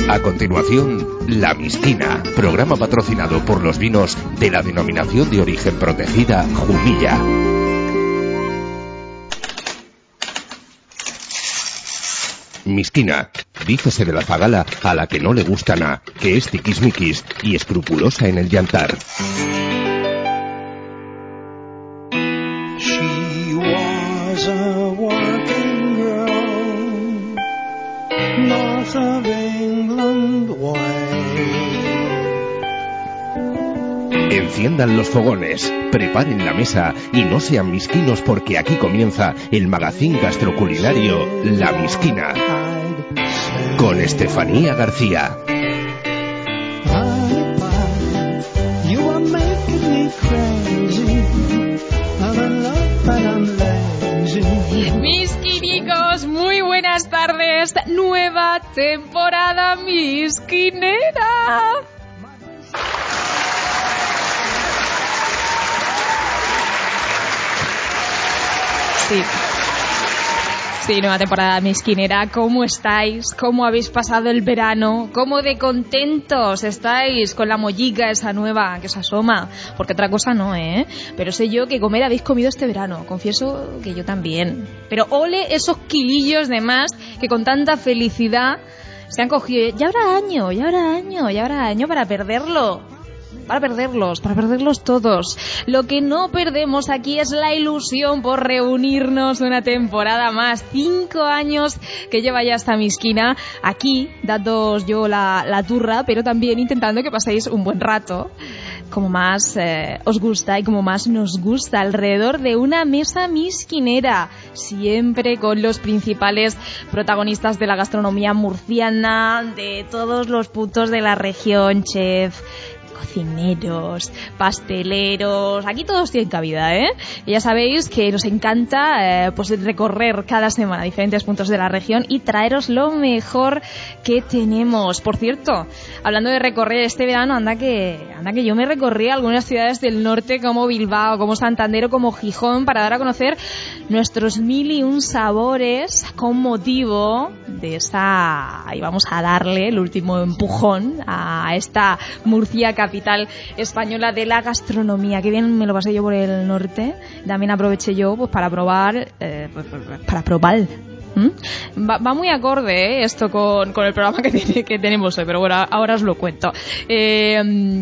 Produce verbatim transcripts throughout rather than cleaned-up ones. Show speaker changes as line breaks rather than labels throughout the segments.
A continuación, La Misquina, programa patrocinado por los vinos de la denominación de origen protegida Jumilla. Misquina, dícese de la zagala a la que no le gusta nada, que es tiquismiquis y escrupulosa en el llantar.
She was a working girl, north of England way.
Enciendan los fogones, preparen la mesa y no sean misquinos porque aquí comienza el magazín gastroculinario La Misquina con Estefanía García.
Misquinicos, muy buenas tardes, nueva temporada misquinera. Sí. Sí, nueva temporada misquinera. ¿Cómo estáis? ¿Cómo habéis pasado el verano? ¿Cómo de contentos estáis con la mollica esa nueva que se asoma? Porque otra cosa no, ¿eh? Pero sé yo que comer habéis comido este verano. Confieso que yo también. Pero ole esos kilillos de más que con tanta felicidad se han cogido. Ya habrá año, ya habrá año, ya habrá año para perderlo. Para perderlos, para perderlos todos. Lo que no perdemos aquí es la ilusión por reunirnos una temporada más. Cinco años que lleva ya esta misquina aquí, dándoos yo la, la turra, pero también intentando que paséis un buen rato, como más eh, os gusta y como más nos gusta, alrededor de una mesa misquinera, siempre con los principales protagonistas de la gastronomía murciana, de todos los puntos de la región, chef, cocineros, pasteleros, aquí todos tienen cabida, ¿eh? Y ya sabéis que nos encanta eh, pues recorrer cada semana diferentes puntos de la región y traeros lo mejor que tenemos. Por cierto, hablando de recorrer este verano, anda que anda que yo me recorrí algunas ciudades del norte como Bilbao, como Santander o como Gijón para dar a conocer nuestros mil y un sabores con motivo de esa... Ahí vamos a darle el último empujón a esta Murcia capital española de la gastronomía. Qué bien me lo pasé yo por el norte. También aproveché yo pues para probar, eh, para probar. ¿Mm? Va, va muy acorde, ¿eh? Esto con, con el programa que, tiene, que tenemos hoy, pero bueno, ahora os lo cuento. Eh,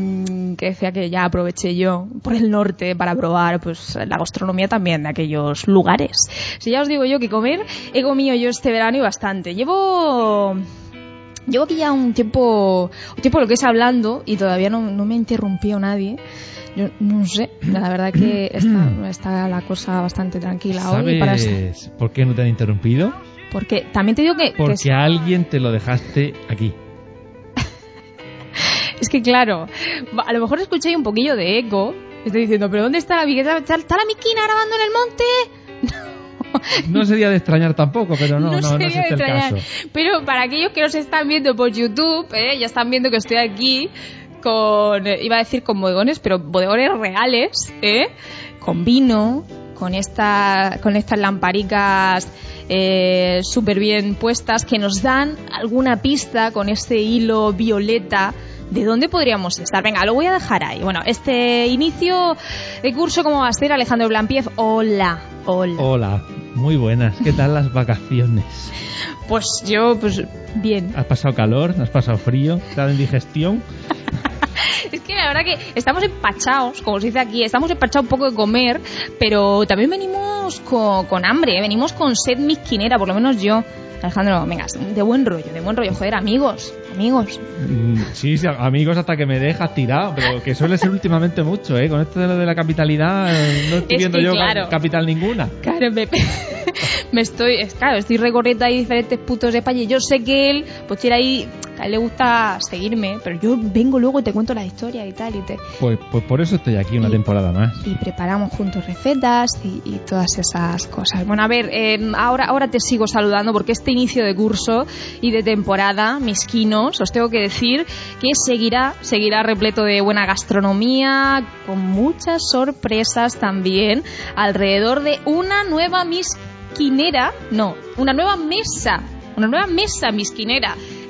que decía que ya aproveché yo por el norte para probar pues la gastronomía también de aquellos lugares. Si ya os digo yo que comer he comido yo este verano y bastante. Llevo... Llevo aquí ya un tiempo, un tiempo lo que es hablando y todavía no, no me ha interrumpido nadie. Yo no sé, la verdad que está, está la cosa bastante tranquila hoy. Para
¿Sabes por qué no te han interrumpido?
Porque también te digo que...
Porque
que
a alguien te lo dejaste aquí.
Es que claro, a lo mejor escucháis un poquillo de eco. Estoy diciendo, ¿pero dónde está la misquina? ¿Está la misquina grabando en el monte?
No sería de extrañar tampoco, pero no, no, no, no es este el caso.
Pero para aquellos que nos están viendo por YouTube, ¿eh? Ya están viendo que estoy aquí con, iba a decir con bodegones, pero bodegones reales, ¿eh? Con vino, con esta, con estas lamparicas eh, súper bien puestas que nos dan alguna pista con este hilo violeta. ¿De dónde podríamos estar? Venga, lo voy a dejar ahí. Bueno, este inicio de curso, ¿cómo va a ser? Alejandro Blanpief, hola, hola.
Hola, muy buenas. ¿Qué tal las vacaciones?
Pues yo, pues bien.
¿Has pasado calor? ¿Has pasado frío? ¿Te ha dado indigestión?
Es que la verdad que estamos empachados, como se dice aquí, estamos empachados un poco de comer, pero también venimos con, con hambre, ¿eh? Venimos con sed misquinera, por lo menos yo. Alejandro, venga, de buen rollo, de buen rollo, joder, amigos, amigos.
Sí, sí, amigos hasta que me dejas tirado, pero que suele ser últimamente mucho, ¿eh? Con esto de lo de la capitalidad, no estoy
es
viendo
que,
yo
claro,
capital ninguna.
Claro, me, me estoy, claro, estoy recorriendo ahí diferentes puntos de España y yo sé que él, pues tiene ahí, a él le gusta seguirme, pero yo vengo luego y te cuento la historia y tal, y te...
Pues, pues por eso estoy aquí una
y,
temporada más.
Y preparamos juntos recetas y, y todas esas cosas. Bueno, a ver, eh, ahora, ahora te sigo saludando porque este inicio de curso y de temporada, misquinos, os tengo que decir que seguirá, seguirá repleto de buena gastronomía, con muchas sorpresas también, alrededor de una nueva misquinera, no, una nueva mesa, una nueva mesa misquinera.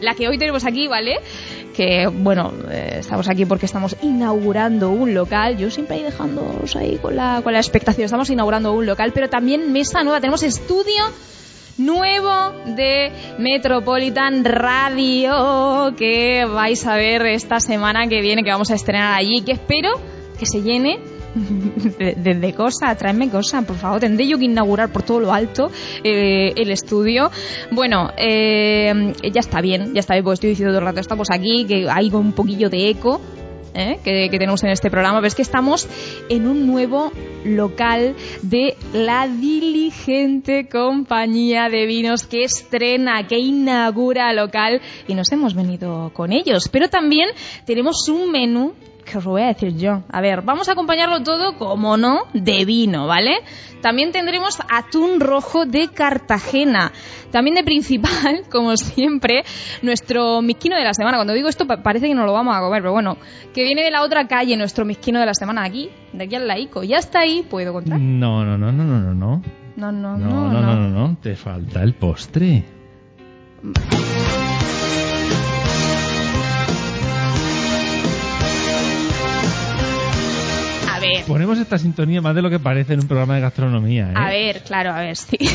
la que hoy tenemos aquí, ¿vale? Que, bueno, eh, estamos aquí porque estamos inaugurando un local. Yo siempre ahí dejándoos ahí con la, con la expectación. Estamos inaugurando un local, pero también mesa nueva. Tenemos estudio nuevo de Metropolitan Radio que vais a ver esta semana que viene, que vamos a estrenar allí, que espero que se llene de, de, de cosas, tráeme cosas, por favor. Tendré yo que inaugurar por todo lo alto eh, el estudio. Bueno, eh, ya está bien, ya está bien, porque estoy diciendo todo el rato, estamos aquí, que hay un poquillo de eco ¿eh? que, que tenemos en este programa, pero es que estamos en un nuevo local de La Diligente Compañía de Vinos, que estrena, que inaugura local, y nos hemos venido con ellos. Pero también tenemos un menú que os lo voy a decir yo. A ver, vamos a acompañarlo todo, como no, de vino, ¿vale? También tendremos atún rojo de Cartagena. También de principal, como siempre, nuestro misquino de la semana. Cuando digo esto parece que no lo vamos a comer, pero bueno, que viene de la otra calle, nuestro misquino de la semana, de aquí, de aquí al laico. ¿Ya está ahí? ¿Puedo contar?
No, no, no, no, no, no, no.
No, no,
no, no, no, no, no, no. Te falta el postre. Ponemos esta sintonía más de lo que parece en un programa de gastronomía, ¿eh?
A ver, claro, a ver, sí.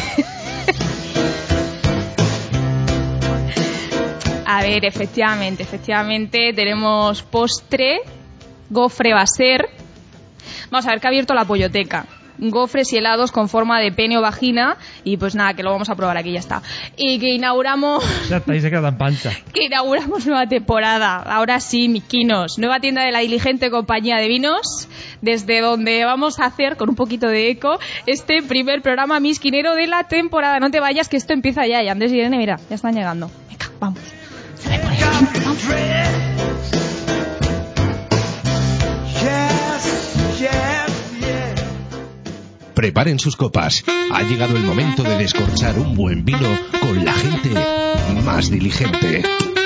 A ver, efectivamente, efectivamente tenemos postre, gofre va a ser. Vamos a ver que ha abierto la polloteca. Gofres y helados con forma de pene o vagina, y pues nada, que lo vamos a probar aquí, ya está. Y que inauguramos...
Ya está, ahí se queda tan pancha.
Que inauguramos nueva temporada. Ahora sí, misquinos. Nueva tienda de La Diligente Compañía de Vinos, desde donde vamos a hacer, con un poquito de eco, este primer programa misquinero de la temporada. No te vayas, que esto empieza ya. Y Andrés y Irene, mira, ya están llegando. Venga, vamos. Se me pone el vino, vamos.
Preparen sus copas. Ha llegado el momento de descorchar un buen vino con la gente más diligente.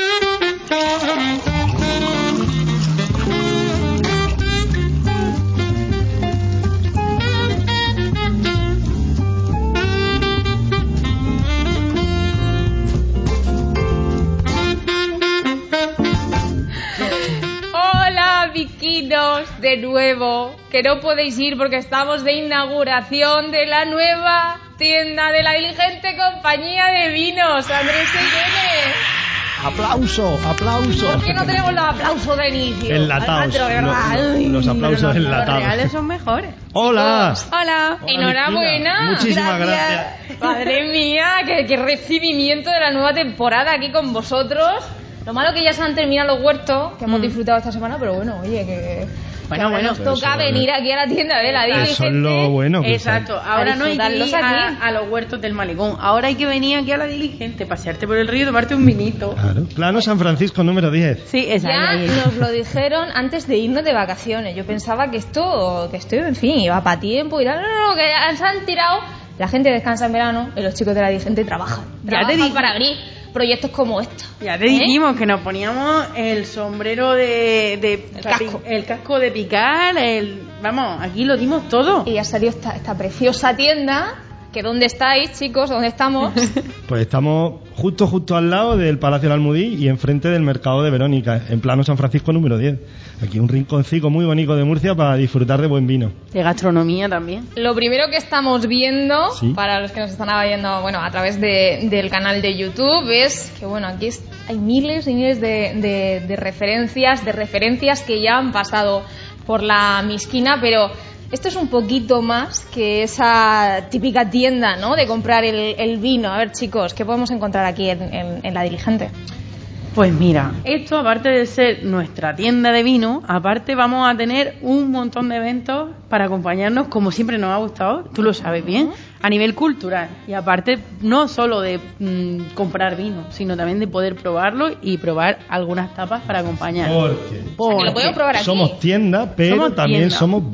Viquinos, de nuevo, que no podéis ir porque estamos de inauguración de la nueva tienda de La Diligente Compañía de Vinos. Andrés y Irene.
Aplauso, aplauso.
¿Por qué no tenemos los aplausos de inicio?
Enlatados. Los, los aplausos
los,
enlatados.
Los reales son mejores.
Hola.
Hola.
Hola,
enhorabuena.
Muchísimas gracias. gracias.
Madre mía, qué, qué recibimiento de la nueva temporada aquí con vosotros. Lo malo que ya se han terminado los huertos, que hemos mm. disfrutado esta semana, pero bueno, oye, que...
Bueno, bueno,
nos toca venir aquí a la tienda de La Diligente.
Eso es lo bueno.
Exacto, ahora no hay que ir a, a los huertos del malecón. Ahora hay que venir aquí a La Diligente, pasearte por el río y tomarte un vinito.
Claro. Plano San Francisco número diez.
Sí, exacto.
Ya nos lo dijeron antes de irnos de vacaciones. Yo pensaba que esto, que esto, en fin, iba para tiempo y tal. No, no, no, que se han tirado. La gente descansa en verano y los chicos de La Diligente trabajan.
Ya te digo.
Para abrir proyectos como estos.
Ya te ¿Eh? dijimos que nos poníamos el sombrero de, de
el, casco.
el casco de picar, el vamos, aquí lo dimos todo.
Y ya salió esta, esta preciosa tienda, que ¿dónde estáis, chicos? ¿Dónde estamos?
Pues estamos justo justo al lado del Palacio del Almudí y enfrente del Mercado de Verónica, en plano San Francisco número diez. Aquí un rinconcito muy bonito de Murcia para disfrutar de buen vino.
De gastronomía también.
Lo primero que estamos viendo,
¿Sí?
para los que nos están viendo, bueno, a través de, del canal de YouTube, es que bueno, aquí es, hay miles y miles de, de, de referencias, de referencias que ya han pasado por la misquina, pero esto es un poquito más que esa típica tienda, ¿no?, de comprar el, el vino. A ver, chicos, ¿qué podemos encontrar aquí en, en, en La Diligente?
Pues mira, esto aparte de ser nuestra tienda de vino, aparte vamos a tener un montón de eventos para acompañarnos, como siempre nos ha gustado, tú lo sabes bien, a nivel cultural. Y aparte no solo de mmm, comprar vino, sino también de poder probarlo y probar algunas tapas para acompañar.
Porque,
Porque lo podemos probar aquí.
Somos tienda, pero somos también tienda. Somos bar.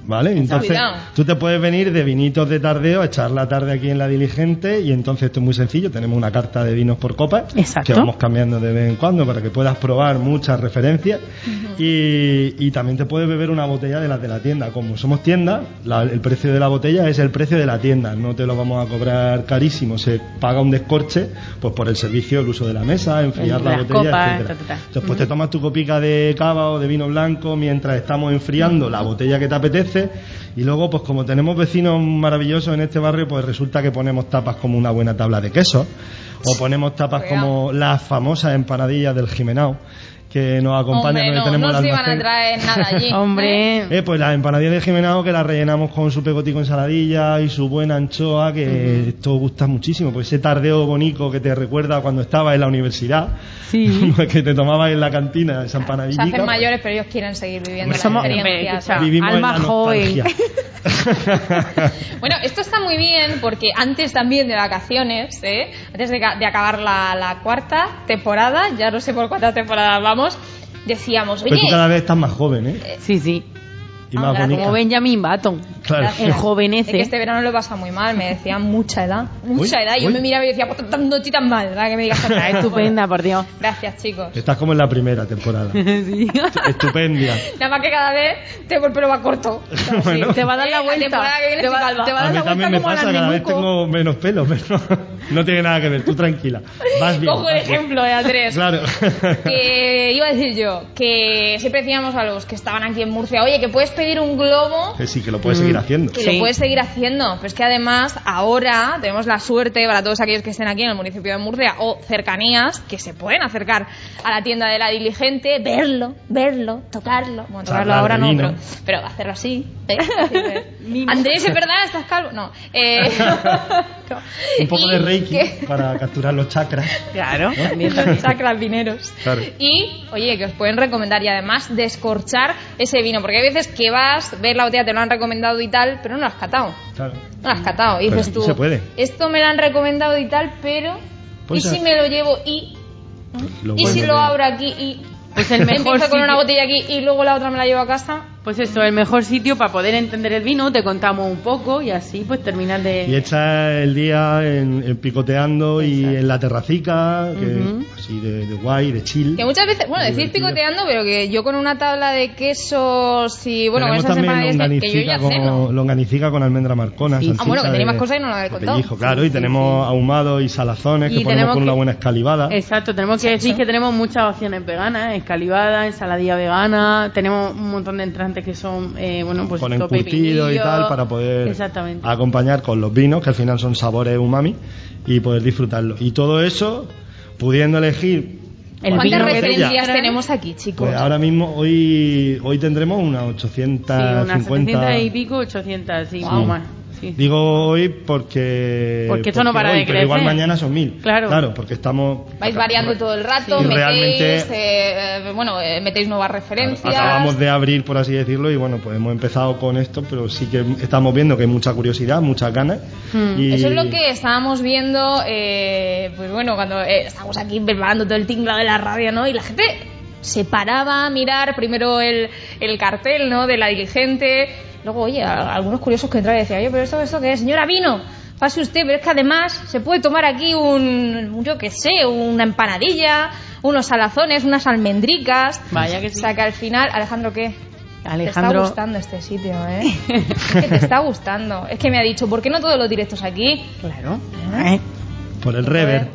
¿vale? Entonces
Cuidado.
tú te puedes venir de vinitos de tardeo a echar la tarde aquí en la Diligente, y entonces esto es muy sencillo, tenemos una carta de vinos por copas
Exacto.
que vamos cambiando de vez en cuando para que puedas probar muchas referencias. Uh-huh. y, y también te puedes beber una botella de las de la tienda. Como somos tienda, la, el precio de la botella es el precio de la tienda, no te lo vamos a cobrar carísimo, se paga un descorche pues por el servicio, el uso de la mesa, enfriar la botella,
copas,
etcétera.
ta, ta, ta.
Entonces pues
uh-huh.
te tomas tu copica de cava o de vino blanco mientras estamos enfriando uh-huh. la botella que te apetece. Y luego, pues como tenemos vecinos maravillosos en este barrio, pues resulta que ponemos tapas como una buena tabla de queso, o ponemos tapas como las famosas empanadillas del Jimenao, que nos acompañan.
Hombre, no,
tenemos
no
el
se iban a
almacén.
traer nada allí.
Hombre.
Eh, pues las empanadillas de Jimenao, que las rellenamos con su pegotico ensaladilla y su buena anchoa, que uh-huh. esto gusta muchísimo, pues ese tardeo bonito que te recuerda cuando estabas en la universidad,
sí.
que te tomabas en la cantina esa empanadilla.
Se hacen mayores, pero ellos quieren seguir viviendo las
Somos,
experiencias.
Vivimos
alma
en la
joven.
Bueno, esto está muy bien porque antes también de vacaciones, ¿eh? antes de, de acabar la, la cuarta temporada, ya no sé por cuántas temporadas vamos, decíamos, oye...
Pero tú cada vez estás más joven, ¿eh?
Sí, sí.
Y más
Ah,
bonita.
Como Benjamin Button.
Claro.
El jovenece.
Es que este verano lo he pasado muy mal, me decían mucha edad, mucha
Uy,
edad, y yo
uy.
me miraba y decía, pues no estoy tan mal, ¿verdad? Que me digas que
Está estupenda, por Dios.
Gracias, chicos.
Estás como en la primera temporada.
Sí.
Estupendia.
Nada más que cada vez tengo el pelo más corto. O sea, sí.
Bueno.
Te va a dar la
Eh,
vuelta.
temporada que viene
Te va,
estoy calva.
te va a
A
dar
mí
la
también
vuelta
me
como a
pasa,
la
cada vez
Nenuco.
tengo menos pelo, pero no tiene nada que ver, tú tranquila. Vas bien.
Cojo el
vas bien.
ejemplo de Andrés.
Claro.
Que iba a decir yo, que siempre decíamos a los que estaban aquí en Murcia, oye, que puedes pedir un globo,
Que sí, que lo puedes seguir haciendo.
que
Sí.
lo puedes seguir haciendo. Pero es que además ahora tenemos la suerte para todos aquellos que estén aquí en el municipio de Murcia o cercanías, que se pueden acercar a la tienda de la Diligente, verlo, verlo, tocarlo. Bueno, tocarlo
Charlar
ahora
de
no,
vino.
pero, pero hacerlo así. ¿eh? Así de, Andrés, ¿es verdad? ¿Estás calvo? No. Eh, no.
Un poco
Y
de reiki
que-
para capturar los chakras.
Claro.
Los chakras vineros.
Claro.
Y, oye, que os pueden recomendar y además descorchar ese vino, porque hay veces que vas, ves la botella, te lo han recomendado y tal, pero no lo has catado.
Claro.
No lo has catado. Y
Pero
dices
sí
tú,
se puede.
esto me lo han recomendado y tal, pero...
Pues
¿y si
ya.
me lo llevo y...?
Lo
¿Y
bueno
si
de-
lo abro aquí y...?
Pues el mejor
Empiezo con una
sitio-
botella aquí y luego la otra me la llevo a casa.
Pues eso, el mejor sitio para poder entender el vino, te contamos un poco y así pues terminas de...
Y echas el día en, en picoteando y
Exacto.
en la terracica, que,
Ujú.
así de, de guay, de chill.
Que muchas veces, bueno, decir
Divertido.
picoteando, pero que yo con una tabla de quesos y, bueno, con
Tenemos
esas
también
empanadillas que, que yo ya
longanizica
ceno.
con, longanizica con almendra marcona,
Sí.
salchicha
Ah, bueno, que tenéis
de-
más cosas y no lo habéis
de
contado.
pellejo, claro,
Sí,
y
sí,
tenemos
sí.
ahumados y salazones
Y
que ponemos
tenemos
con una
que-
buena escalivada.
Exacto, tenemos que decir que tenemos muchas opciones veganas, escalivada, ensaladilla vegana, tenemos un montón de entrantes que son, eh, bueno, pues
con
esto,
encurtido y
pepinillo.
tal para poder
Exactamente.
acompañar con los vinos, que al final son sabores umami, y poder disfrutarlo. Y todo eso pudiendo elegir.
El
¿Cuántas
vino que
referencias
quieras.
tenemos aquí, chicos?
Pues ahora mismo hoy hoy tendremos unas
Sí,
ochocientas
unas
cincuenta.
setecientas y pico, ochocientas, sí,
Wow.
más. Sí.
Digo hoy porque
Porque esto no para
hoy,
de
pero igual
crecer.
mañana son mil.
Claro.
Claro, porque estamos
Vais variando todo el rato,
Sí.
metéis,
Realmente-
eh, eh, bueno, eh, metéis nuevas referencias.
Acabamos de abrir, por así decirlo, y bueno, pues hemos empezado con esto, pero sí que estamos viendo que hay mucha curiosidad, muchas ganas.
Hmm.
Y
Eso es lo que estábamos viendo, eh, pues bueno, cuando eh, estábamos aquí preparando todo el tinglado de la radio, ¿no? Y la gente se paraba a mirar primero el, el cartel, ¿no? De la Diligente. Luego, oye, a- algunos curiosos que entraban y decían, oye, pero esto, esto qué es, señora, vino. Pase usted, pero es que además se puede tomar aquí un, un, yo qué sé, una empanadilla, unos salazones, unas almendricas.
Vaya que sí.
O sea que al final, Alejandro, ¿qué?
Alejandro-
Te está gustando este sitio, ¿eh? Es que te está gustando. Es que me ha dicho, ¿por qué no todos los directos aquí?
Claro.
¿Eh?
por el rever.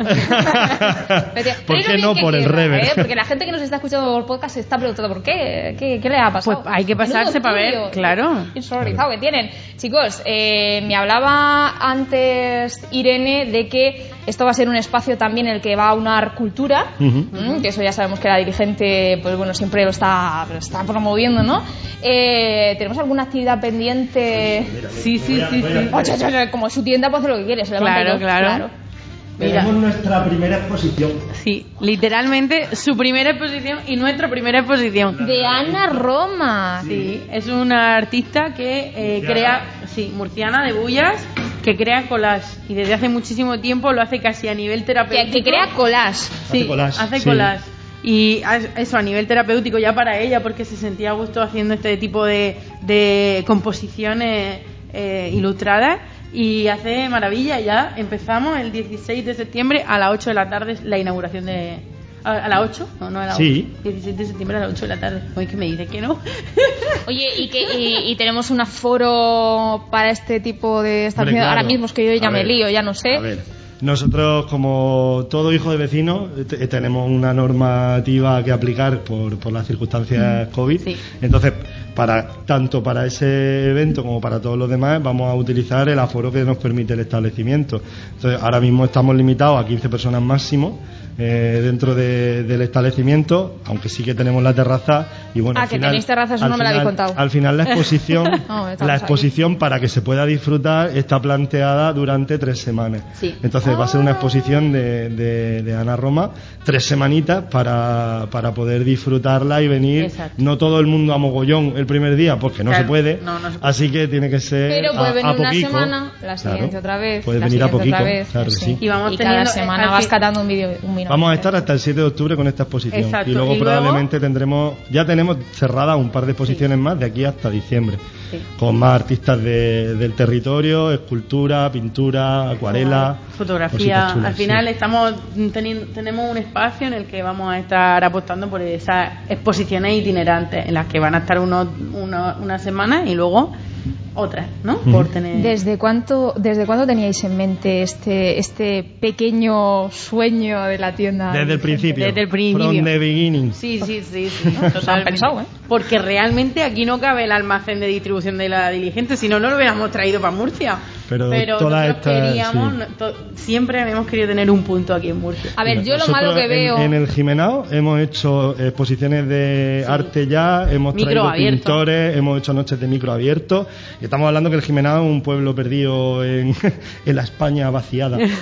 ¿Por qué no por el rever?
¿eh? Porque la gente que nos está escuchando por podcast se está preguntando ¿por qué? ¿Qué, qué le ha pasado?
Pues hay que pasarse
Menudo
para ver,
estudio
claro.
insonorizado que tienen. Chicos, eh, me hablaba antes Irene de que esto va a ser un espacio también en el que va a unar cultura,
Ujú.
¿m? Que eso ya sabemos que la dirigente, pues bueno, siempre lo está, lo está promoviendo, ¿no? Eh, ¿Tenemos alguna actividad pendiente?
Sí, sí, sí, sí.
Oye, oye, oye, como su tienda puede hacer lo que quiere, se levanta y
Claro,
todo.
claro. Mira.
Tenemos nuestra primera exposición.
Sí, literalmente su primera exposición y nuestra primera exposición.
De Ana Roma.
Sí, es una artista que eh,
Murciana.
crea, sí, murciana de Bullas, que crea collage y desde hace muchísimo tiempo lo hace casi a nivel
Que,
terapéutico.
que crea collage.
Sí,
Hace collage,
hace
sí.
collage. y eso a nivel terapéutico ya para ella, porque se sentía a gusto haciendo este tipo de, de composiciones eh, ilustradas, y hace maravilla. Ya empezamos el dieciséis de septiembre a las ocho de la tarde la inauguración de... ¿A las ocho? No, no a las
sí.
ocho. dieciséis de septiembre a las ocho de la tarde. Oye, que me dice que no.
Oye, ¿y, que, y, y tenemos un aforo para este tipo de establecimientos?
Claro.
Ahora mismo es que yo ya
A
me
ver,
lío, ya no sé.
A ver, nosotros como todo hijo de vecino t- tenemos una normativa que aplicar por, por las circunstancias COVID.
Sí.
Entonces, para tanto para ese evento como para todos los demás vamos a utilizar el aforo que nos permite el establecimiento. Entonces, ahora mismo estamos limitados a quince personas máximo. Eh, dentro de, del establecimiento, aunque sí que tenemos la terraza y bueno,
Ah,
al
que
final,
tenéis terraza, eso
al
no me lo
final-
habéis contado.
Al final la exposición,
No, estamos
la exposición para que se pueda disfrutar está planteada durante tres semanas.
Sí.
Entonces va a ser una exposición de, de, de Ana Roma, tres semanitas para, para poder disfrutarla y venir.
Exacto.
No todo el mundo a mogollón el primer día porque no
Claro,
se puede,
no, no se puede.
así que tiene que ser
Pero puede
a,
venir
a
una
poquito.
semana, la siguiente
Claro.
otra vez,
Puede
la
venir a
siguiente
poquito,
otra vez,
claro que
sí.
sí.
Y vamos
Y cada
teniendo-
semana
al
vas
fin-
catando un vídeo, un minuto.
Vamos a estar hasta el siete de octubre con esta exposición.
Exacto.
Y luego
Y luego-
probablemente tendremos, ya tenemos cerradas un par de exposiciones más de aquí hasta diciembre.
Sí.
Con más artistas de- del territorio, escultura, pintura, acuarela.
Fotografía.
cositas chulas,
Al final
sí.
estamos teniendo, tenemos un espacio en el que vamos a estar apostando por esas exposiciones itinerantes en las que van a estar unos, uno- una semana y luego otras, ¿no?
Ujú.
Por tener...
¿Desde cuánto, ¿Desde cuándo teníais en mente este, este pequeño sueño de la tienda?
Desde el principio.
Desde el principio.
From the beginning.
Sí, sí, sí, sí.
Pues han pensado, ¿eh?
Porque realmente aquí no cabe el almacén de distribución de la Diligente, si no, no lo hubiéramos traído para Murcia.
Pero todas
nosotros
estas,
queríamos,
sí.
no- to- siempre hemos querido tener un punto aquí en Murcia.
A ver, yo lo
Nosotros
malo que
en-
veo...
En, el Jimenao hemos hecho exposiciones de
Sí.
arte ya, hemos
Micro
traído
abierto.
pintores, hemos hecho noches de micro abierto. Y estamos hablando que el Jimenao es un pueblo perdido en, en la España vaciada de,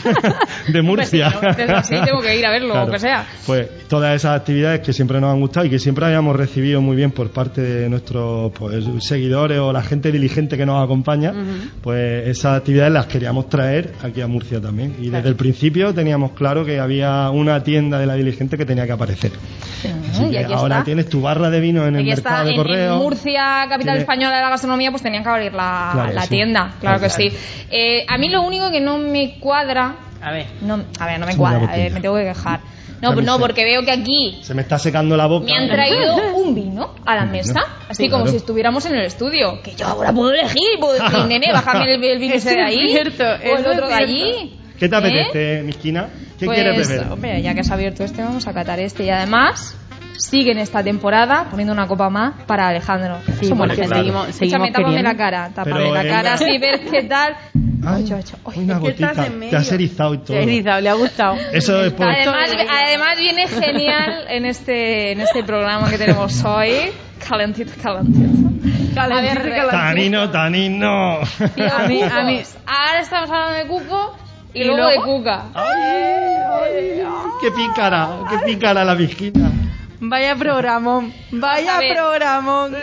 de Murcia.
Pues si no, así tengo que ir a verlo, aunque sea.
Pues todas esas actividades que siempre nos han gustado y que siempre habíamos recibido muy bien por parte de nuestros pues, seguidores o la gente diligente que nos acompaña, pues esas actividades las queríamos traer aquí a Murcia también. Y desde el principio teníamos claro que había una tienda de la diligente que tenía que aparecer. Así
y
que
aquí
ahora
está.
tienes tu barra de vino en el
Aquí
mercado
está,
de
en,
correo.
en Murcia, capital
Tiene-
española de la gastronomía, pues tenían que abrir la,
Claro,
la
sí.
tienda, claro,
Claro,
que
claro.
sí. Eh, a mí lo único que no me cuadra,
A ver.
no, a ver, no me
Sí,
cuadra,
una
a ver,
botella.
me tengo que quejar. No,
También
no,
sé.
porque veo que aquí
Se me está secando la boca.
me han traído un vino a la
Un vino.
mesa, así
Sí,
como
claro.
si estuviéramos en el estudio. Que yo ahora puedo elegir, puedo decir, nene, bájame el, el vino
Eso
ese de
es
ahí,
cierto,
o el
eso
otro
es
de
cierto.
allí.
¿Qué te
¿Eh?
apetece, mi esquina? ¿Qué
Pues,
quieres beber?
hombre, ya que has abierto este, vamos a catar este. Y además, siguen esta temporada poniendo una copa más para Alejandro.
Sí,
Somos
porque
gente.
seguimos-
Escúchame,
seguimos
tápame
queriendo.
la cara, tápame
Pero
la
en
cara,
la-
así ver qué tal.
Ay,
Ocho, ocho. Oye,
una
Es que estás
gotita.
en
Te
medio.
has erizado y todo.
Se ha erizado, le ha gustado.
Eso es por...
Además, además viene genial en este, en este programa que tenemos hoy. Calentito, calentito. A ver,
calentito.
Tanino, tanino.
tío,
A mí- a mí-
cucos. Ahora estamos hablando de cuco y,
¿Y
luego,
luego?
de cuca.
Ay, qué pícara, qué pícara la visquina.
Vaya programón, vaya
A ver.
programón.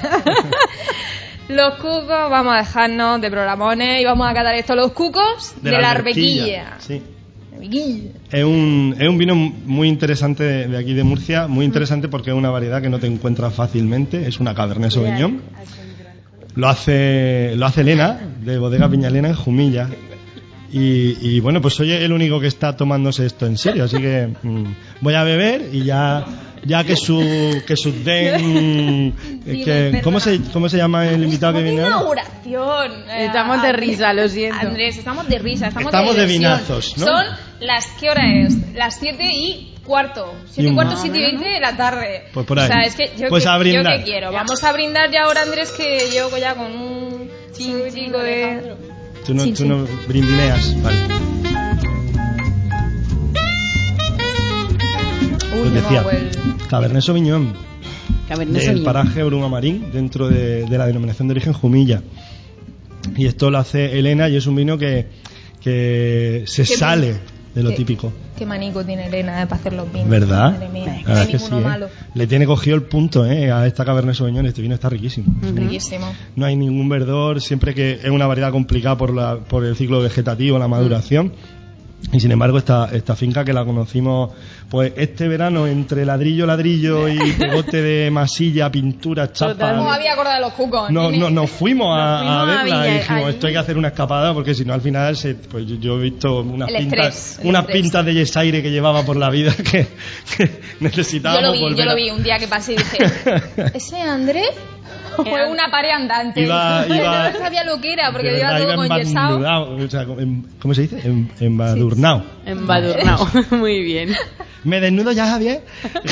Los cucos, vamos a dejarnos de programones y vamos a catar esto. Los cucos de, la arbequilla.
Sí.
Arbequilla.
Es un, es un vino muy interesante de, de aquí de Murcia, muy interesante porque es una variedad que no te encuentras fácilmente, es una Cabernet Sauvignon. Lo hace, lo hace Elena, de Bodega Piñalena en Jumilla. Y, y bueno, pues soy el único que está tomándose esto en serio, así que mm, voy a beber y ya ya que su que su den
Dime,
que,
perdona.
¿cómo se cómo se llama el invitado que
Estamos de
viene ahora?
inauguración. Eh,
Estamos de
Andrés.
risa, lo siento.
Andrés, estamos de risa, estamos,
Estamos de
diversión.
vinazos, ¿no?
Son las, ¿qué hora es? Las siete y cuarto. Siete
Y
y
un-
cuarto, siete y veinte de la tarde.
Pues por ahí.
O sea, es que yo,
Pues
que,
a brindar.
yo que quiero. Vamos a brindar ya ahora, Andrés, que yo ya con un chico de...
Tú no,
Sí,
tú
sí.
no brindineas, vale.
Uy,
Pues
de
decía,
nuevo el...
Cabernet Sauvignon
Cabernet
del
Sauvignon.
paraje Bruma Marín, dentro de, de la denominación de origen Jumilla. Y esto lo hace Elena y es un vino que, que se
Qué
sale
bien.
de lo
Qué-
típico.
Qué manico tiene Elena eh, para hacer los vinos.
¿Verdad?
Madre mía,
La
no
verdad
hay
es que
ninguno
sí, ¿eh?
malo.
Le tiene cogido el punto ¿eh? a esta Cabernet Sauvignon. Este vino está riquísimo.
Riquísimo.
No hay ningún verdor, siempre que es una variedad complicada por, la, por el ciclo vegetativo, la maduración. Y sin embargo, esta, esta finca que la conocimos, pues este verano, entre ladrillo, ladrillo y pegote de masilla, pintura, chapa.
No había acordado de los cucos.
No, no, nos fuimos a,
Nos fuimos
a
a
verla
Villa-
y dijimos,
allí.
esto hay que hacer una escapada porque si no al final, se, pues yo, yo he visto unas
El
pintas,
estrés, el
unas
estrés.
pintas de yesaire que llevaba por la vida que, que
Yo
necesitábamos
lo vi,
volver
yo lo
a-
vi un día que pasé y dije, ¿ese Andrés? Fue una pared andante.
Iba- iba-
no sabía lo que era porque
de
iba
verdad,
todo
iba
enyesado.
embadurnado, o sea, en- ¿cómo se dice? En- Embadurnado.
Embadurnado. Muy bien.
¿Me desnudo ya, Javier?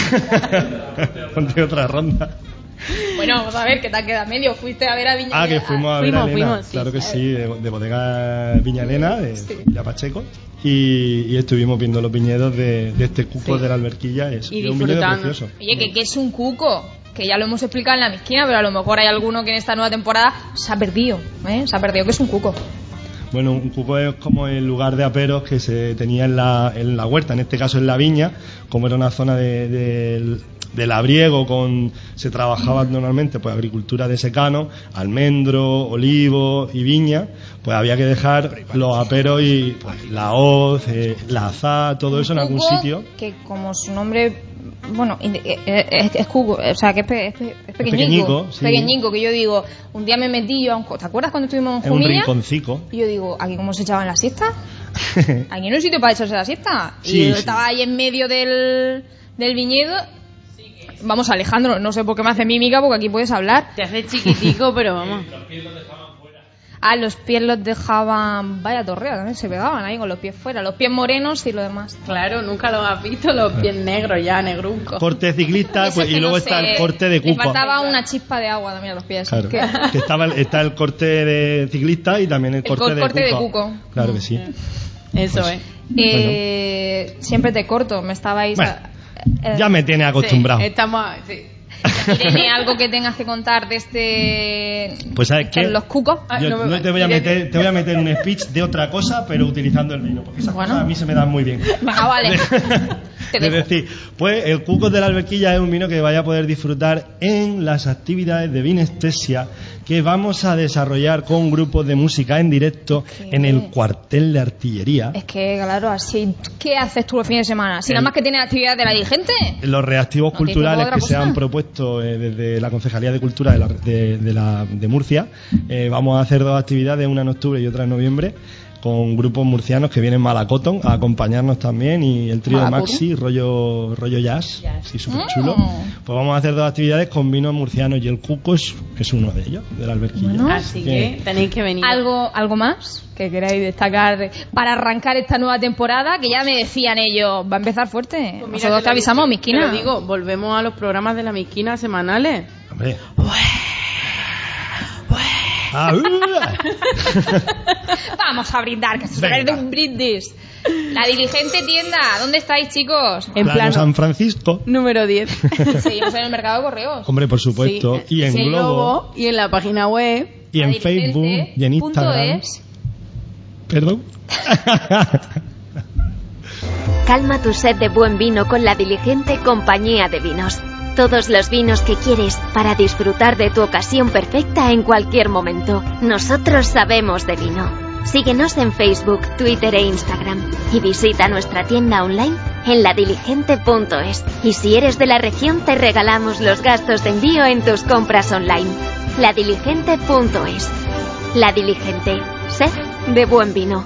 Ponte otra ronda.
Bueno, vamos a ver, ¿qué tal queda medio? ¿Fuiste a ver a Viña?
Ah, que fuimos a ver
Fuimos,
a Elena.
fuimos, sí.
Claro que sí, de, de bodega Viña Elena, de
Sí.
Villa Pacheco. Y, y estuvimos viendo los viñedos de, de este cuco
Sí.
de la Alberquilla. Es,
Y
es un viñedo
disfrutando.
precioso.
Oye, que, que es un cuco, que ya lo hemos explicado en la misquina, pero a lo mejor hay alguno que en esta nueva temporada se ha perdido, ¿eh? Se ha perdido que es un cuco.
Bueno, un cuco es como el lugar de aperos que se tenía en la, en la huerta, en este caso en la viña, como era una zona de, de- de labriego, con, se trabajaba normalmente pues agricultura de secano, almendro, olivo y viña, pues había que dejar los aperos y pues, la hoz, eh, la azada, todo eso en algún
Cuco,
sitio.
que como su nombre, bueno, indi- eh, eh, es, es cuco, o sea, que es, pe- es, pe- es pequeñico,
pequeñico, sí.
pequeñico, que yo digo, un día me metí yo a un... co- ¿Te acuerdas cuando estuvimos en
Es un
Jumilla?
rinconcico.
Y yo digo, ¿aquí cómo se echaban la siesta? Aquí no hay sitio para echarse la siesta.
Sí,
y yo
sí.
estaba ahí en medio del, del viñedo. Vamos, Alejandro, no sé por qué me hace mímica, porque aquí puedes hablar.
Te hace chiquitico, pero vamos.
Ah, los pies los dejaban... Vaya torrea, también se pegaban ahí con los pies fuera. Los pies morenos y lo demás.
Claro, nunca los has visto, los pies negros ya, negruzcos.
Corte ciclista,
Eso
pues,
que
y luego
no
está
sé,
el corte de
Le
cuco.
faltaba una chispa de agua también a los pies.
Claro,
Que-
que estaba el- está el corte de ciclista y también el
El
corte,
cor-
de,
corte de
cuco.
cuco.
Claro que sí.
Eso
Pues,
es.
Eh, Siempre te corto, me estabais...
Bueno,
eh,
Ya me tiene acostumbrado.
Sí, estamos, sí.
Irene, algo que tengas que contar de este...
Pues ¿sabes qué?
con los cucos.
Ah,
Yo
no me-
no te voy a
Irene.
meter, te voy a meter un speech de otra cosa, pero utilizando el vino, porque esas
Bueno.
cosas a mí se me dan muy bien.
Venga, vale. Te
Es
dejo.
decir, pues el Cuco de la Alberquilla es un vino que vaya a poder disfrutar en las actividades de vinestesia que vamos a desarrollar con grupos de música en directo
¿Qué?
en el cuartel de artillería.
Es que, claro, así... ¿Qué haces tú los fines de semana? Si
El-
nada más que tienes actividad de la dirigente.
Los reactivos
¿No te
culturales
otra
que se
cosa?
han propuesto eh, desde la Concejalía de Cultura de, la- de- de la- de Murcia, eh, vamos a hacer dos actividades, una en octubre y otra en noviembre, con grupos murcianos que vienen Malacotón a acompañarnos también y el trío de
Malacotón.
Maxi, rollo, rollo jazz, sí, súper chulo.
Mm.
Pues vamos a hacer dos actividades con vinos murcianos y el Cuco es, es uno de ellos, de la Alberquilla.
Bueno.
Así que tenéis que venir.
¿Algo, ¿Algo más que queráis destacar de- para arrancar esta nueva temporada? Que ya me decían ellos, va a empezar fuerte.
Pues mira,
Nosotros te
lo
avisamos,
digo-
Misquina.
te lo digo, volvemos a los programas de la Misquina semanales.
Hombre. Ah, uh.
Vamos a brindar, que se
Venga.
trata de un brindis. La diligente tienda, ¿dónde estáis, chicos?
En
Plano
plano
San Francisco.
número diez.
Seguimos en el mercado de correos.
Hombre, por supuesto.
Sí,
y en
sí,
Globo,
y en la página web.
y en
La
Facebook,
diligente
y en
punto
Instagram.
es.
Perdón.
Calma tu sed de buen vino con la Diligente Compañía de Vinos. Todos los vinos que quieres para disfrutar de tu ocasión perfecta en cualquier momento. Nosotros sabemos de vino. Síguenos en Facebook, Twitter e Instagram y visita nuestra tienda online en ladiligente punto es. Y si eres de la región te regalamos los gastos de envío en tus compras online. ladiligente punto es. La Diligente. Sed de buen vino.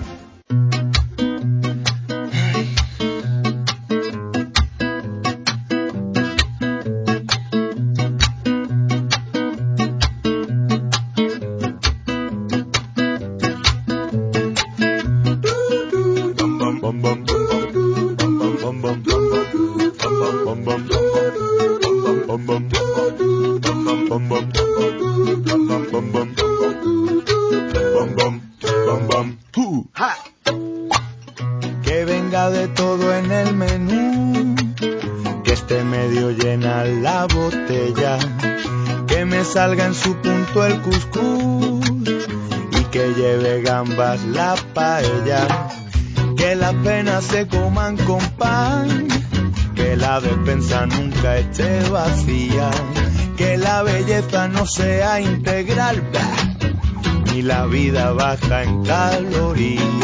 Que venga de todo en el menú, que esté medio llena la botella, que me salga en su punto el cuscús y que lleve gambas la paella, que las penas se coman con pan, que la despensa nunca esté vacía, que la belleza no sea integral, bah, ni la vida baja en calorías.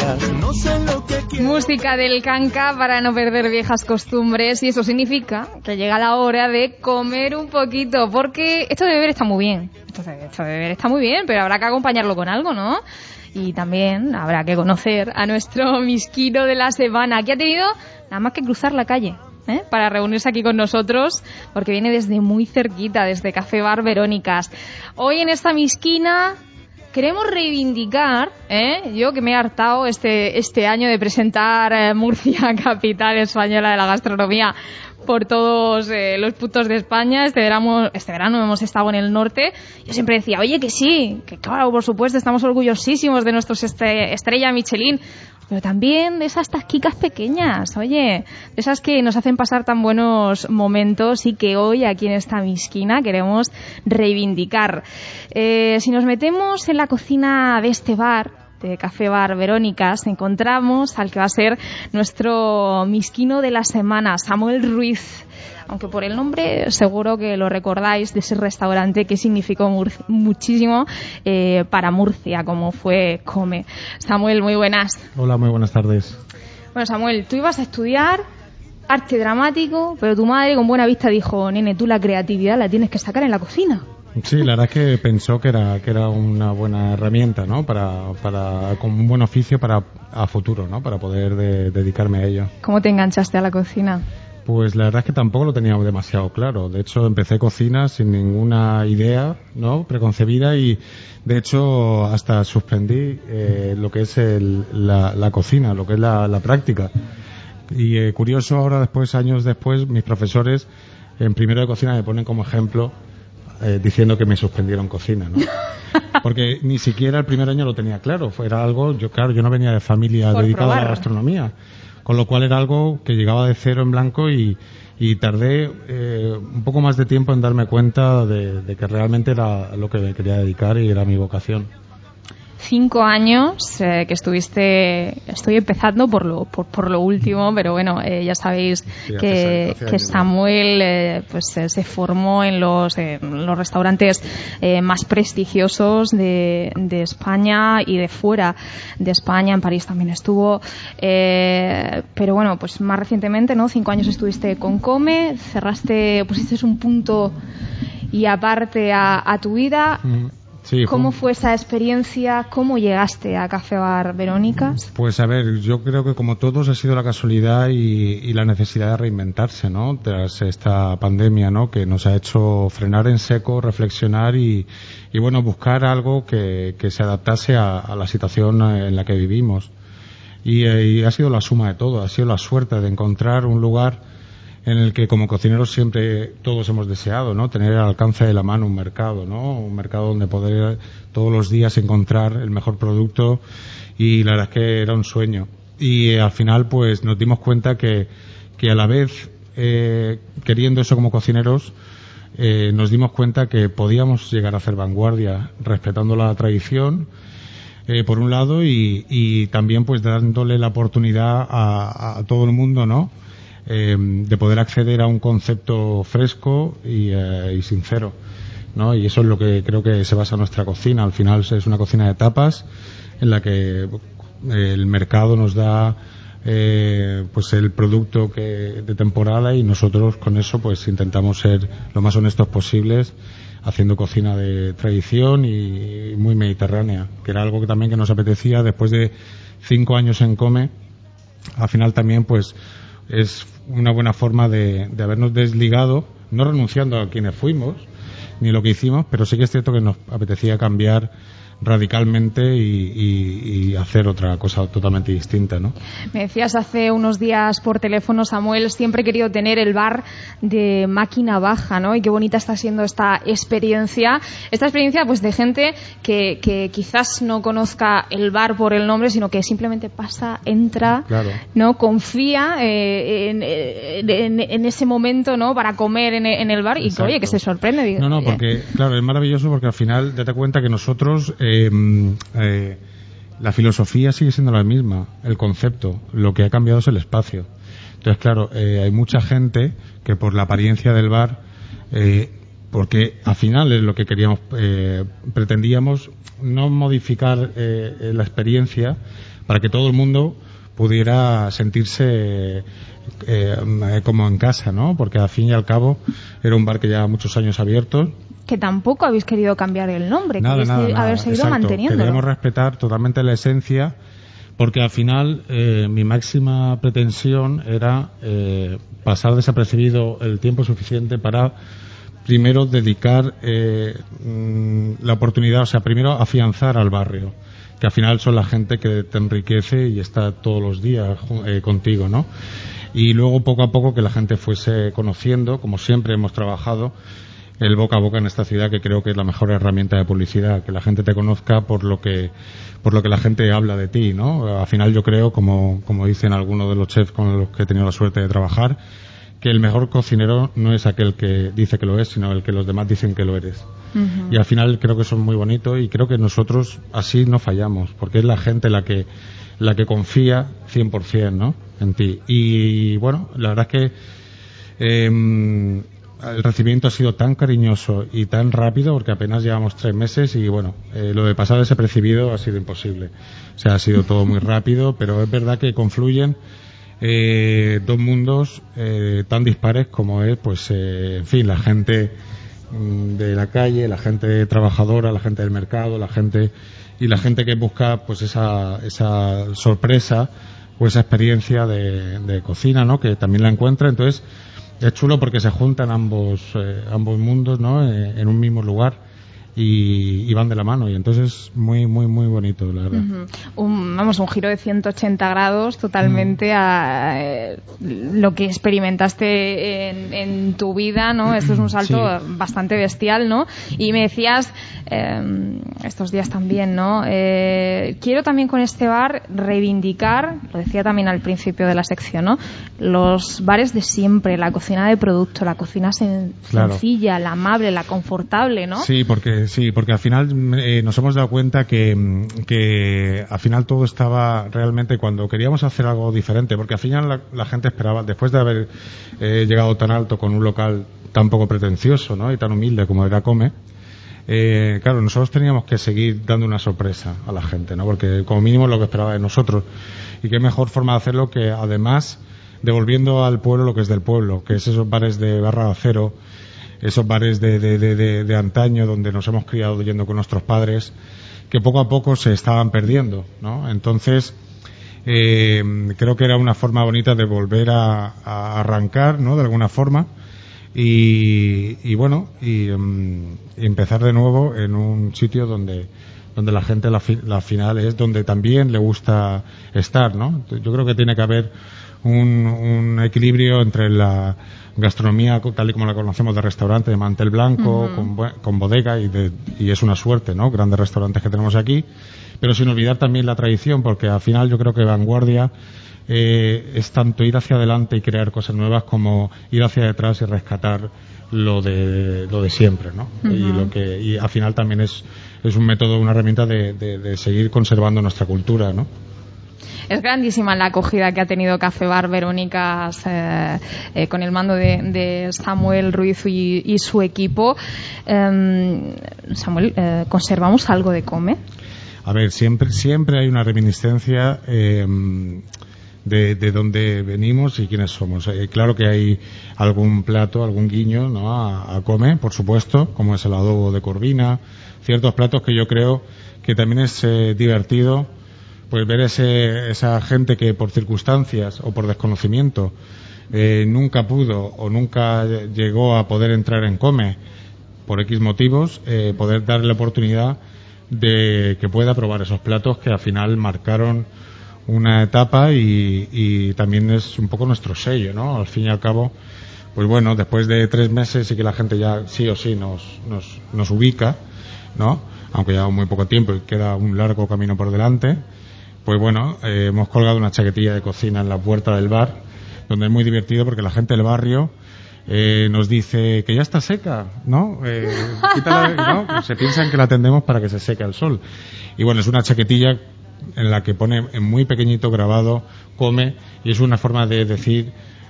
No sé lo que quiero.
Música del canca para no perder viejas costumbres, y eso significa que llega la hora de comer un poquito, porque esto de beber está muy bien, esto de, esto de beber está muy bien, pero habrá que acompañarlo con algo, ¿no? Y también habrá que conocer a nuestro misquino de la semana, que ha tenido nada más que cruzar la calle, ¿eh?, para reunirse aquí con nosotros, porque viene desde muy cerquita, desde Café Bar Verónicas. Hoy en esta misquina queremos reivindicar, ¿eh? yo que me he hartado este, este año de presentar eh, Murcia, capital española de la gastronomía, por todos eh, los puntos de España. Este verano, este verano hemos estado en el norte. Yo siempre decía, oye, que sí, que claro, por supuesto, estamos orgullosísimos de nuestros este, estrella Michelin, pero también de esas tasquicas pequeñas, oye, de esas que nos hacen pasar tan buenos momentos y que hoy aquí en esta misquina queremos reivindicar. Eh, si nos metemos en la cocina de este bar, de Café Bar Verónicas, encontramos al que va a ser nuestro misquino de la semana, Samuel Ruiz. Aunque por el nombre seguro que lo recordáis, de ese restaurante que significó mur- muchísimo eh, para Murcia, como fue Come. Samuel, muy buenas.
Hola, muy buenas tardes.
Bueno, Samuel, tú ibas a estudiar arte dramático, pero tu madre con buena vista dijo, nene, tú la creatividad la tienes que sacar en la cocina.
Sí, la verdad es que pensó que era que era una buena herramienta, ¿no? Para, para con un buen oficio para a futuro, ¿no? Para poder de, dedicarme a ello.
¿Cómo te enganchaste a la cocina?
Pues la verdad es que tampoco lo tenía demasiado claro. De hecho, empecé cocina sin ninguna idea, ¿no?, preconcebida, y de hecho hasta suspendí eh, lo que es el, la, la cocina, lo que es la, la práctica. Y eh, curioso, ahora después, años después, mis profesores en primero de cocina me ponen como ejemplo eh, diciendo que me suspendieron cocina, ¿no? Porque ni siquiera el primer año lo tenía claro. Era algo, yo claro, yo no venía de familia
Por
dedicada
probar.
a la gastronomía. Con lo cual era algo que llegaba de cero en blanco y, y tardé eh, un poco más de tiempo en darme cuenta de, de que realmente era lo que me quería dedicar y era mi vocación.
Cinco años eh, que estuviste, estoy empezando por lo por, por lo último, pero bueno, eh, ya sabéis
Sí,
que,
hace- hace
que
años.
Samuel eh, pues eh, se formó en los, eh, en los restaurantes eh, más prestigiosos de, de España y de fuera de España. En París también estuvo, eh, pero bueno, pues más recientemente, ¿no? Cinco años estuviste con Come, cerraste, pusiste un punto y aparte a, a tu vida.
Mm. Sí,
¿Cómo
fue-
fue esa experiencia? ¿Cómo llegaste a Café Bar Verónicas?
Pues a ver, yo creo que como todos ha sido la casualidad y, y la necesidad de reinventarse, ¿no? Tras esta pandemia, ¿no? Que nos ha hecho frenar en seco, reflexionar y, y bueno, buscar algo que, que se adaptase a, a la situación en la que vivimos. Y, eh, y ha sido la suma de todo, ha sido la suerte de encontrar un lugar en el que como cocineros siempre todos hemos deseado, ¿no? Tener al alcance de la mano un mercado, ¿no? Un mercado donde poder todos los días encontrar el mejor producto, y la verdad es que era un sueño. Y eh, al final pues nos dimos cuenta que, que a la vez eh, queriendo eso como cocineros eh, nos dimos cuenta que podíamos llegar a hacer vanguardia respetando la tradición, eh, por un lado, y, y también pues dándole la oportunidad a, a todo el mundo, ¿no? Eh, de poder acceder a un concepto fresco y, eh, y sincero, ¿no? Y eso es lo que creo que se basa en nuestra cocina. Al final es una cocina de tapas en la que eh, el mercado nos da eh, pues el producto que de temporada, y nosotros con eso pues intentamos ser lo más honestos posibles, haciendo cocina de tradición y muy mediterránea, que era algo que también que nos apetecía después de cinco años en Come. Al final también pues es una buena forma de, de habernos desligado, no renunciando a quienes fuimos ni lo que hicimos, pero sí que es cierto que nos apetecía cambiar radicalmente y, y, y hacer otra cosa totalmente distinta, ¿no?
Me decías hace unos días por teléfono, Samuel, siempre he querido tener el bar de máquina baja, ¿no? Y qué bonita está siendo esta experiencia. Esta experiencia, pues, de gente que, que quizás no conozca el bar por el nombre, sino que simplemente pasa, entra,
Claro.
¿no? Confía eh, en, en, en ese momento, ¿no? Para comer en, en el bar y que,
Exacto.
oye, que se sorprende. Digo,
No, no,
oye,
porque, claro, es maravilloso porque al final date cuenta que nosotros, eh, eh, la filosofía sigue siendo la misma, el concepto, lo que ha cambiado es el espacio. Entonces, claro, eh, hay mucha gente que por la apariencia del bar, eh, porque al final es lo que queríamos, eh, pretendíamos no modificar eh, la experiencia para que todo el mundo pudiera sentirse eh, como en casa, ¿no? Porque al fin y al cabo era un bar que lleva muchos años abierto.
Que tampoco habéis querido cambiar el nombre,
Nada,
queréis
nada,
haber
nada.
seguido
Exacto.
manteniéndolo.
Queremos respetar totalmente la esencia, porque al final eh, mi máxima pretensión era eh, pasar desapercibido el tiempo suficiente para primero dedicar eh, la oportunidad, o sea, primero afianzar al barrio, que al final son la gente que te enriquece y está todos los días eh, contigo, ¿no? Y luego poco a poco que la gente fuese conociendo, como siempre hemos trabajado, el boca a boca en esta ciudad, que creo que es la mejor herramienta de publicidad, que la gente te conozca por lo que por lo que la gente habla de ti, ¿no? Al final yo creo, como, como dicen algunos de los chefs con los que he tenido la suerte de trabajar, que el mejor cocinero no es aquel que dice que lo es, sino el que los demás dicen que lo eres. Uh-huh. Y al final creo que eso es muy bonito y creo que nosotros así no fallamos, porque es la gente la que la que confía cien por ciento, ¿no? En ti. Y bueno, la verdad es que eh, el recibimiento ha sido tan cariñoso y tan rápido, porque apenas llevamos tres meses y bueno, eh, lo de pasar desapercibido ha sido imposible. O sea, ha sido todo muy rápido, pero es verdad que confluyen eh, dos mundos eh, tan dispares como es, pues, eh, en fin, la gente de la calle, la gente trabajadora, la gente del mercado, la gente y la gente que busca pues esa esa sorpresa o esa experiencia de, de cocina, ¿no? Que también la encuentra. Entonces es chulo porque se juntan ambos eh, ambos mundos, ¿no? Eh, en un mismo lugar. Y, y van de la mano, y entonces muy muy muy bonito, la verdad.
Uh-huh. un, vamos, un giro de ciento ochenta grados totalmente uh-huh. a eh, lo que experimentaste en, en tu vida, ¿no? Esto es un salto sí. bastante bestial, ¿no? Y me decías eh, estos días también, ¿no? Eh, quiero también con este bar reivindicar, lo decía también al principio de la sección, ¿no? Los bares de siempre, la cocina de producto, la cocina sen- claro. sencilla, la amable, la confortable, ¿no?
Sí, porque Sí, porque al final eh, nos hemos dado cuenta que, que al final todo estaba realmente cuando queríamos hacer algo diferente, porque al final la, la gente esperaba, después de haber eh, llegado tan alto con un local tan poco pretencioso, ¿no? Y tan humilde como era Come, eh, claro, nosotros teníamos que seguir dando una sorpresa a la gente, ¿no? Porque como mínimo es lo que esperaba de nosotros. Y qué mejor forma de hacerlo que además devolviendo al pueblo lo que es del pueblo, que es esos bares de barra de acero, esos bares de, de, de, de, de antaño donde nos hemos criado yendo con nuestros padres, que poco a poco se estaban perdiendo, ¿no? Entonces, eh, creo que era una forma bonita de volver a, a arrancar, ¿no? De alguna forma, y, y bueno, y, um, y empezar de nuevo en un sitio donde donde la gente, la, fi, la final es donde también le gusta estar, ¿no? Yo creo que tiene que haber un, un equilibrio entre la gastronomía tal y como la conocemos de restaurante de mantel blanco, uh-huh. con, con bodega y, de, y es una suerte, ¿no? Grandes restaurantes que tenemos aquí, pero sin olvidar también la tradición, porque al final yo creo que vanguardia eh, es tanto ir hacia adelante y crear cosas nuevas como ir hacia detrás y rescatar lo de lo de siempre, ¿no? Uh-huh. Y lo que y al final también es es un método, una herramienta de, de, de seguir conservando nuestra cultura, ¿no?
Es grandísima la acogida que ha tenido Café Bar Verónicas eh, eh, con el mando de, de Samuel Ruiz y, y su equipo. Eh, Samuel, eh, ¿conservamos algo de Come?
A ver, siempre siempre hay una reminiscencia eh, de, de dónde venimos y quiénes somos. Eh, claro que hay algún plato, algún guiño, ¿no? a, a Come, por supuesto, como es el adobo de corvina, ciertos platos que yo creo que también es eh, divertido pues ver ese, esa gente que por circunstancias o por desconocimiento eh, nunca pudo o nunca llegó a poder entrar en Come por X motivos, eh, poder darle la oportunidad de que pueda probar esos platos que al final marcaron una etapa y, y también es un poco nuestro sello, ¿no? Al fin y al cabo, pues bueno, después de tres meses y que la gente ya sí o sí nos, nos, nos ubica, ¿no? Aunque ya muy poco tiempo y queda un largo camino por delante. Pues bueno, eh, hemos colgado una chaquetilla de cocina en la puerta del bar, donde es muy divertido porque la gente del barrio eh, nos dice que ya está seca, ¿no? Eh, quítala, ¿no? Pues se piensan que la tendemos para que se seque al sol. Y bueno, es una chaquetilla en la que pone en muy pequeñito grabado Come, y es una forma de decir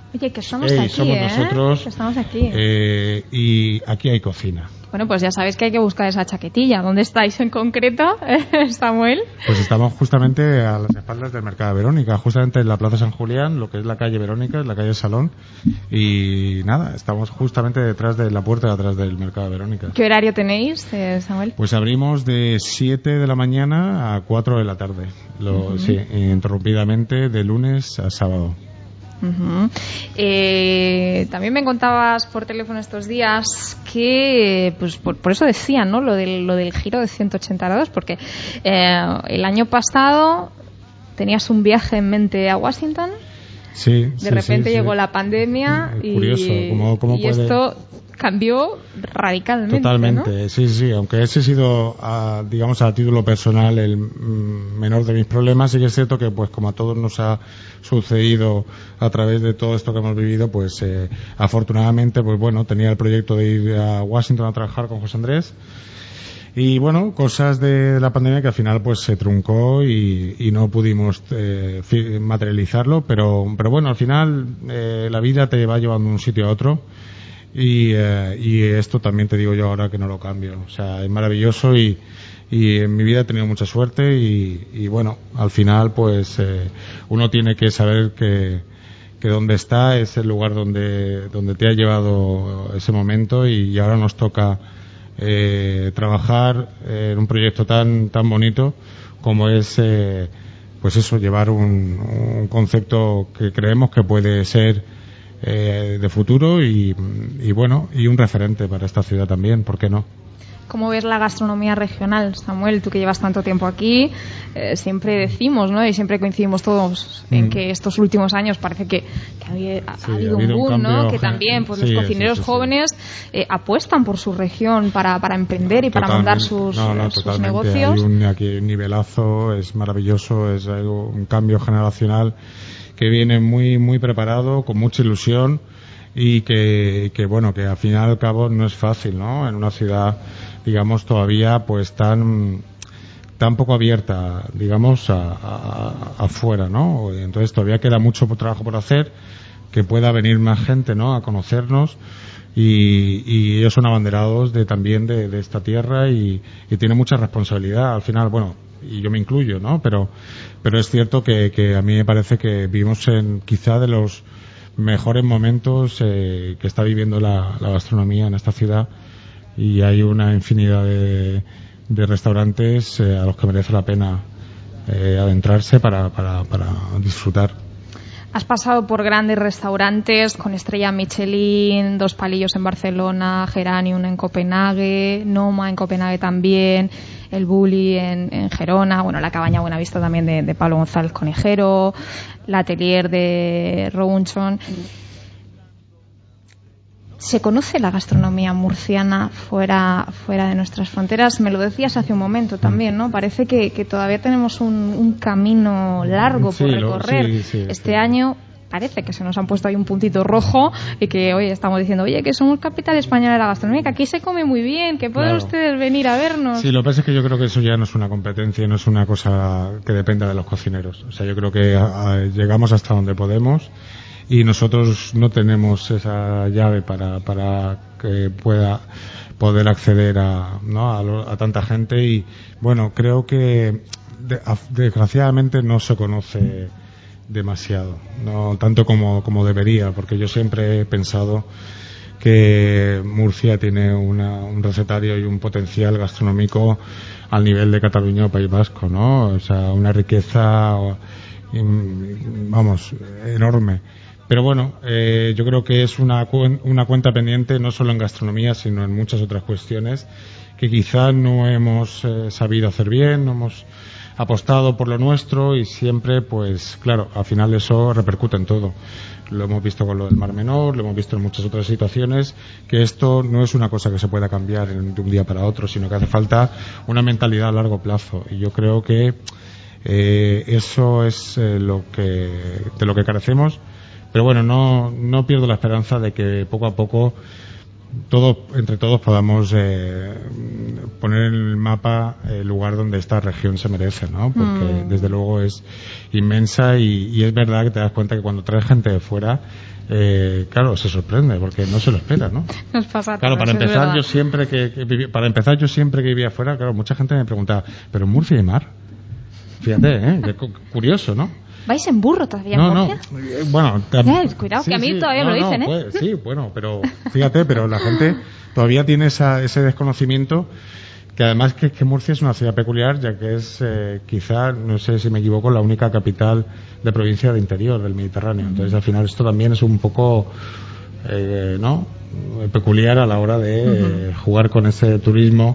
Oye, que somos
Ey,
aquí,
somos
¿eh?
nosotros.
Que estamos aquí.
Eh, y aquí hay cocina.
Bueno, pues ya sabéis que hay que buscar esa chaquetilla. ¿Dónde estáis en concreto, Samuel?
Pues estamos justamente a las espaldas del Mercado de Verónica, justamente en la Plaza San Julián, lo que es la calle Verónica, la calle Salón. Y nada, estamos justamente detrás de la puerta de atrás del Mercado de Verónica.
¿Qué horario tenéis, eh, Samuel?
Pues abrimos de siete de la mañana a cuatro de la tarde. Lo, uh-huh. Sí, interrumpidamente de lunes a sábado.
Uh-huh. Eh, también me contabas por teléfono estos días que, pues por, por eso decían, ¿no? Lo del, lo del giro de ciento ochenta grados, porque eh, el año pasado tenías un viaje en mente a Washington.
Sí.
De
sí,
repente
sí,
llegó
sí.
la pandemia y,
curioso, ¿cómo, cómo
y
puede...
esto cambió radicalmente.
Totalmente,
¿no?
sí, sí, aunque ese ha sido, a, digamos, a título personal el mm, menor de mis problemas, sí que es cierto que, pues, como a todos nos ha sucedido a través de todo esto que hemos vivido, pues, eh, afortunadamente, pues bueno, tenía el proyecto de ir a Washington a trabajar con José Andrés. Y bueno, cosas de la pandemia que al final pues se truncó y, y no pudimos eh, materializarlo, pero, pero bueno, al final eh, la vida te va llevando de un sitio a otro. Y, eh, y esto también te digo yo ahora que no lo cambio. O sea, es maravilloso y, y en mi vida he tenido mucha suerte y, y bueno, al final pues eh, uno tiene que saber que, que donde está es el lugar donde, donde te ha llevado ese momento y, y ahora nos toca eh, trabajar en un proyecto tan, tan bonito como es eh, pues eso, llevar un, un concepto que creemos que puede ser Eh, de futuro y, y bueno, y un referente para esta ciudad también, ¿por qué no?
¿Cómo ves la gastronomía regional, Samuel? Tú que llevas tanto tiempo aquí, eh, siempre decimos, ¿no? Y siempre coincidimos todos en mm. que estos últimos años parece que, que ha, ha,
sí,
ha habido
ha habido
un boom,
un cambio,
¿no? Que también pues,
sí,
los cocineros
sí, sí,
jóvenes eh, apuestan por su región para, para emprender y para
totalmente.
montar sus,
no, no,
sus
totalmente.
negocios.
Hay un, aquí un nivelazo, es maravilloso, es algo, un cambio generacional que viene muy, muy preparado, con mucha ilusión. Y que, que bueno, que al final y al cabo no es fácil, ¿no? En una ciudad, digamos, todavía pues tan tan poco abierta, digamos, a, a, afuera, ¿no? Entonces todavía queda mucho trabajo por hacer, que pueda venir más gente, ¿no? A conocernos y, y ellos son abanderados de también de, de esta tierra y, y tienen mucha responsabilidad. Al final, bueno, y yo me incluyo, ¿no? Pero pero es cierto que, que a mí me parece que vivimos en quizá de los mejores momentos eh, que está viviendo la, la gastronomía en esta ciudad y hay una infinidad de, de restaurantes eh, a los que merece la pena eh, adentrarse para, para, para disfrutar.
Has pasado por grandes restaurantes con estrella Michelin, Dos Palillos en Barcelona, Geranium en Copenhague, Noma en Copenhague también, el Bulli en, en Gerona, bueno, la Cabaña Buenavista también de, de Pablo González Conejero, la Atelier de Robinson. ¿Se conoce la gastronomía murciana fuera fuera de nuestras fronteras? Me lo decías hace un momento también, ¿no? Parece que, que todavía tenemos un, un camino largo
sí,
por recorrer.
Lo, sí, sí,
este
sí.
año parece que se nos han puesto ahí un puntito rojo y que, oye, estamos diciendo, oye, que somos capital española de la gastronomía, que aquí se come muy bien, que pueden
claro.
ustedes venir a vernos.
Sí, lo que pasa es que yo creo que eso ya no es una competencia, no es una cosa que dependa de los cocineros. O sea, yo creo que a, a, llegamos hasta donde podemos. Y nosotros no tenemos esa llave para, para que pueda poder acceder a, ¿no? a, lo, a tanta gente y bueno, creo que de, a, desgraciadamente no se conoce demasiado, no tanto como, como debería, porque yo siempre he pensado que Murcia tiene una, un recetario y un potencial gastronómico al nivel de Cataluña o País Vasco, ¿no? O sea, una riqueza, vamos, enorme. Pero bueno, eh, yo creo que es una, una cuenta pendiente no solo en gastronomía, sino en muchas otras cuestiones que quizás no hemos eh, sabido hacer bien, no hemos apostado por lo nuestro y siempre, pues claro, al final eso repercute en todo. Lo hemos visto con lo del Mar Menor, lo hemos visto en muchas otras situaciones, que esto no es una cosa que se pueda cambiar de un día para otro, sino que hace falta una mentalidad a largo plazo. Y yo creo que eh, eso es eh, lo que de lo que carecemos. Pero bueno, no, no pierdo la esperanza de que poco a poco todos, entre todos podamos eh, poner en el mapa el lugar donde esta región se merece, ¿no? Porque mm. desde luego es inmensa y, y es verdad que te das cuenta que cuando traes gente de fuera, eh, claro, se sorprende porque no se lo espera, ¿no?
Nos pasa
claro,
todo,
para empezar
es
yo siempre que, que viví, para empezar yo siempre que vivía afuera, claro, mucha gente me preguntaba, ¿pero en Murcia hay mar? Fíjate, ¿eh? Qué curioso, ¿no?
¿Vais en burro todavía
no,
en Murcia?
No, eh, bueno...
Eh, cuidado,
sí,
que a mí
sí,
todavía
no,
me lo dicen,
no,
¿eh?
Pues, sí, bueno, pero fíjate, pero la gente todavía tiene esa, ese desconocimiento, que además que, que Murcia es una ciudad peculiar, ya que es eh, quizá, no sé si me equivoco, la única capital de provincia de interior del Mediterráneo. Entonces, al final, esto también es un poco, eh, ¿no?, peculiar a la hora de eh, jugar con ese turismo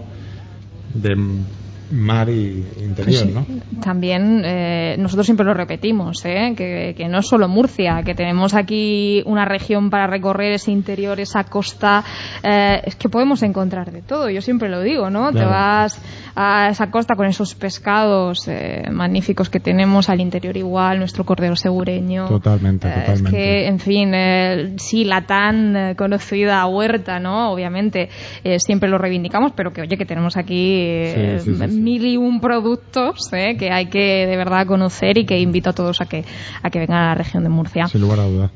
de mar y interior, ¿no?
También eh, nosotros siempre lo repetimos, ¿eh? que, que no es solo Murcia, que tenemos aquí una región para recorrer, ese interior, esa costa, eh, es que podemos encontrar de todo, yo siempre lo digo, ¿no? Claro. Te vas a esa costa con esos pescados eh, magníficos que tenemos, al interior igual, nuestro cordero segureño.
Totalmente,
eh,
totalmente.
Es que, en fin, eh, sí, la tan eh, conocida huerta, ¿no? Obviamente, eh, siempre lo reivindicamos, pero que, oye, que tenemos aquí eh,
sí, sí, sí, sí.
mil y un productos eh, que hay que de verdad conocer y que invito a todos a que, a que vengan a la región de Murcia.
Sin lugar a duda.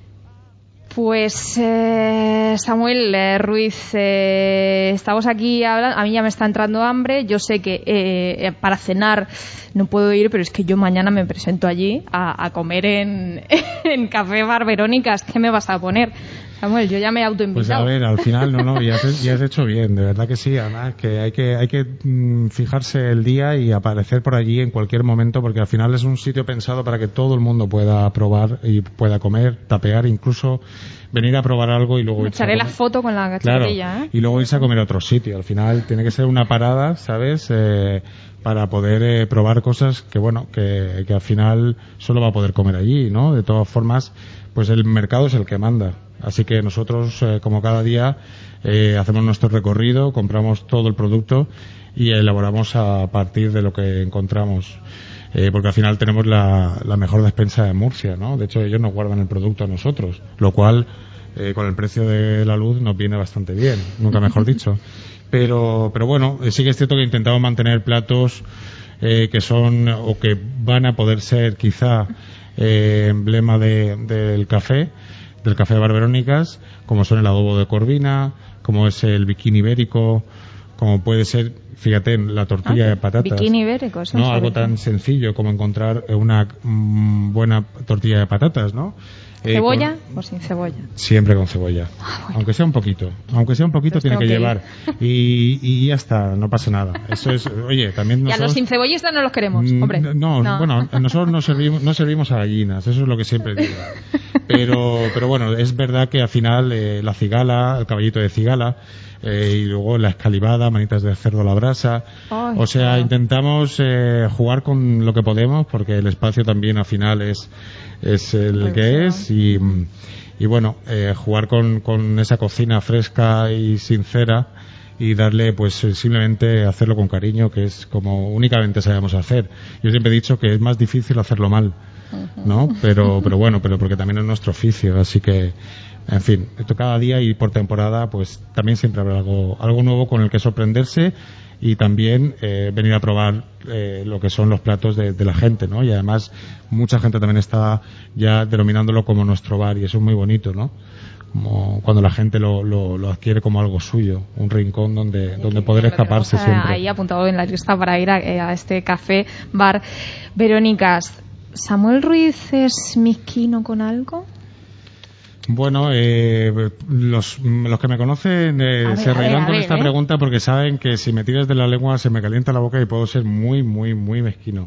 Pues eh, Samuel eh, Ruiz, eh, estamos aquí hablando, a mí ya me está entrando hambre, yo sé que eh, para cenar no puedo ir, pero es que yo mañana me presento allí a, a comer en, en Café Bar Verónicas. ¿Qué me vas a poner, Samuel? Yo ya me he autoinvitado.
Pues a ver, al final no, no, ya has, ya has hecho bien, de verdad que sí, además que hay que hay que mm, fijarse el día y aparecer por allí en cualquier momento, porque al final es un sitio pensado para que todo el mundo pueda probar y pueda comer, tapear, incluso venir a probar algo y luego
me echaré la foto con la cacharrilla,
claro,
¿eh?
Y luego irse a comer a otro sitio. Al final tiene que ser una parada, ¿sabes? Eh, para poder eh, probar cosas que, bueno, que, que al final solo va a poder comer allí, ¿no? De todas formas, pues el mercado es el que manda. Así que nosotros, eh, como cada día, eh, hacemos nuestro recorrido, compramos todo el producto y elaboramos a partir de lo que encontramos. Eh, porque al final tenemos la, la mejor despensa de Murcia, ¿no? De hecho, ellos nos guardan el producto a nosotros, lo cual, eh, con el precio de la luz, nos viene bastante bien, nunca mejor dicho. Pero, pero bueno, sí que es cierto que intentamos mantener platos eh, que son, o que van a poder ser, quizá, eh, emblema de, del café, del Café Bar Verónicas, como son el adobo de corvina, como es el bikini ibérico, como puede ser, fíjate, la tortilla
ah,
de patatas.
Bikini ibérico, eso
no,
no
algo tan sencillo como encontrar una mm, buena tortilla de patatas, ¿no?
¿Cebolla
eh, con...
o sin cebolla?
Siempre con cebolla, ah, bueno. aunque sea un poquito, aunque sea un poquito tiene que, que llevar y, y ya está, no pasa nada. Eso es, oye, también nosotros...
Ya los sin cebollistas no los queremos, hombre.
No, no. bueno, nosotros no servimos, no servimos a gallinas, eso es lo que siempre digo. Pero, pero bueno, es verdad que al final eh, la cigala, el caballito de cigala, eh, y luego la escalivada, manitas de cerdo a la brasa. Ay, o sea, no. intentamos eh, jugar con lo que podemos, porque el espacio también al final es, es el Ay, que es, y, y bueno, eh, jugar con, con esa cocina fresca y sincera y darle, pues simplemente hacerlo con cariño, que es como únicamente sabemos hacer. Yo siempre he dicho que es más difícil hacerlo mal, ¿no? Pero, pero bueno, pero porque también es nuestro oficio, así que, en fin, esto cada día y por temporada, pues también siempre habrá algo, algo nuevo con el que sorprenderse y también eh, venir a probar eh, lo que son los platos de, de la gente, ¿no? Y además mucha gente también está ya denominándolo como nuestro bar y eso es muy bonito, ¿no? Como cuando la gente lo, lo, lo adquiere como algo suyo, un rincón donde, donde poder escaparse siempre.
Ahí apuntado en la lista para ir a, a este café bar Verónicas. ¿Samuel Ruiz es misquino con algo?
Bueno, eh, los, los que me conocen eh, ver, se reirán con ver, esta eh. pregunta porque saben que si me tiras de la lengua se me calienta la boca y puedo ser muy, muy, muy mezquino.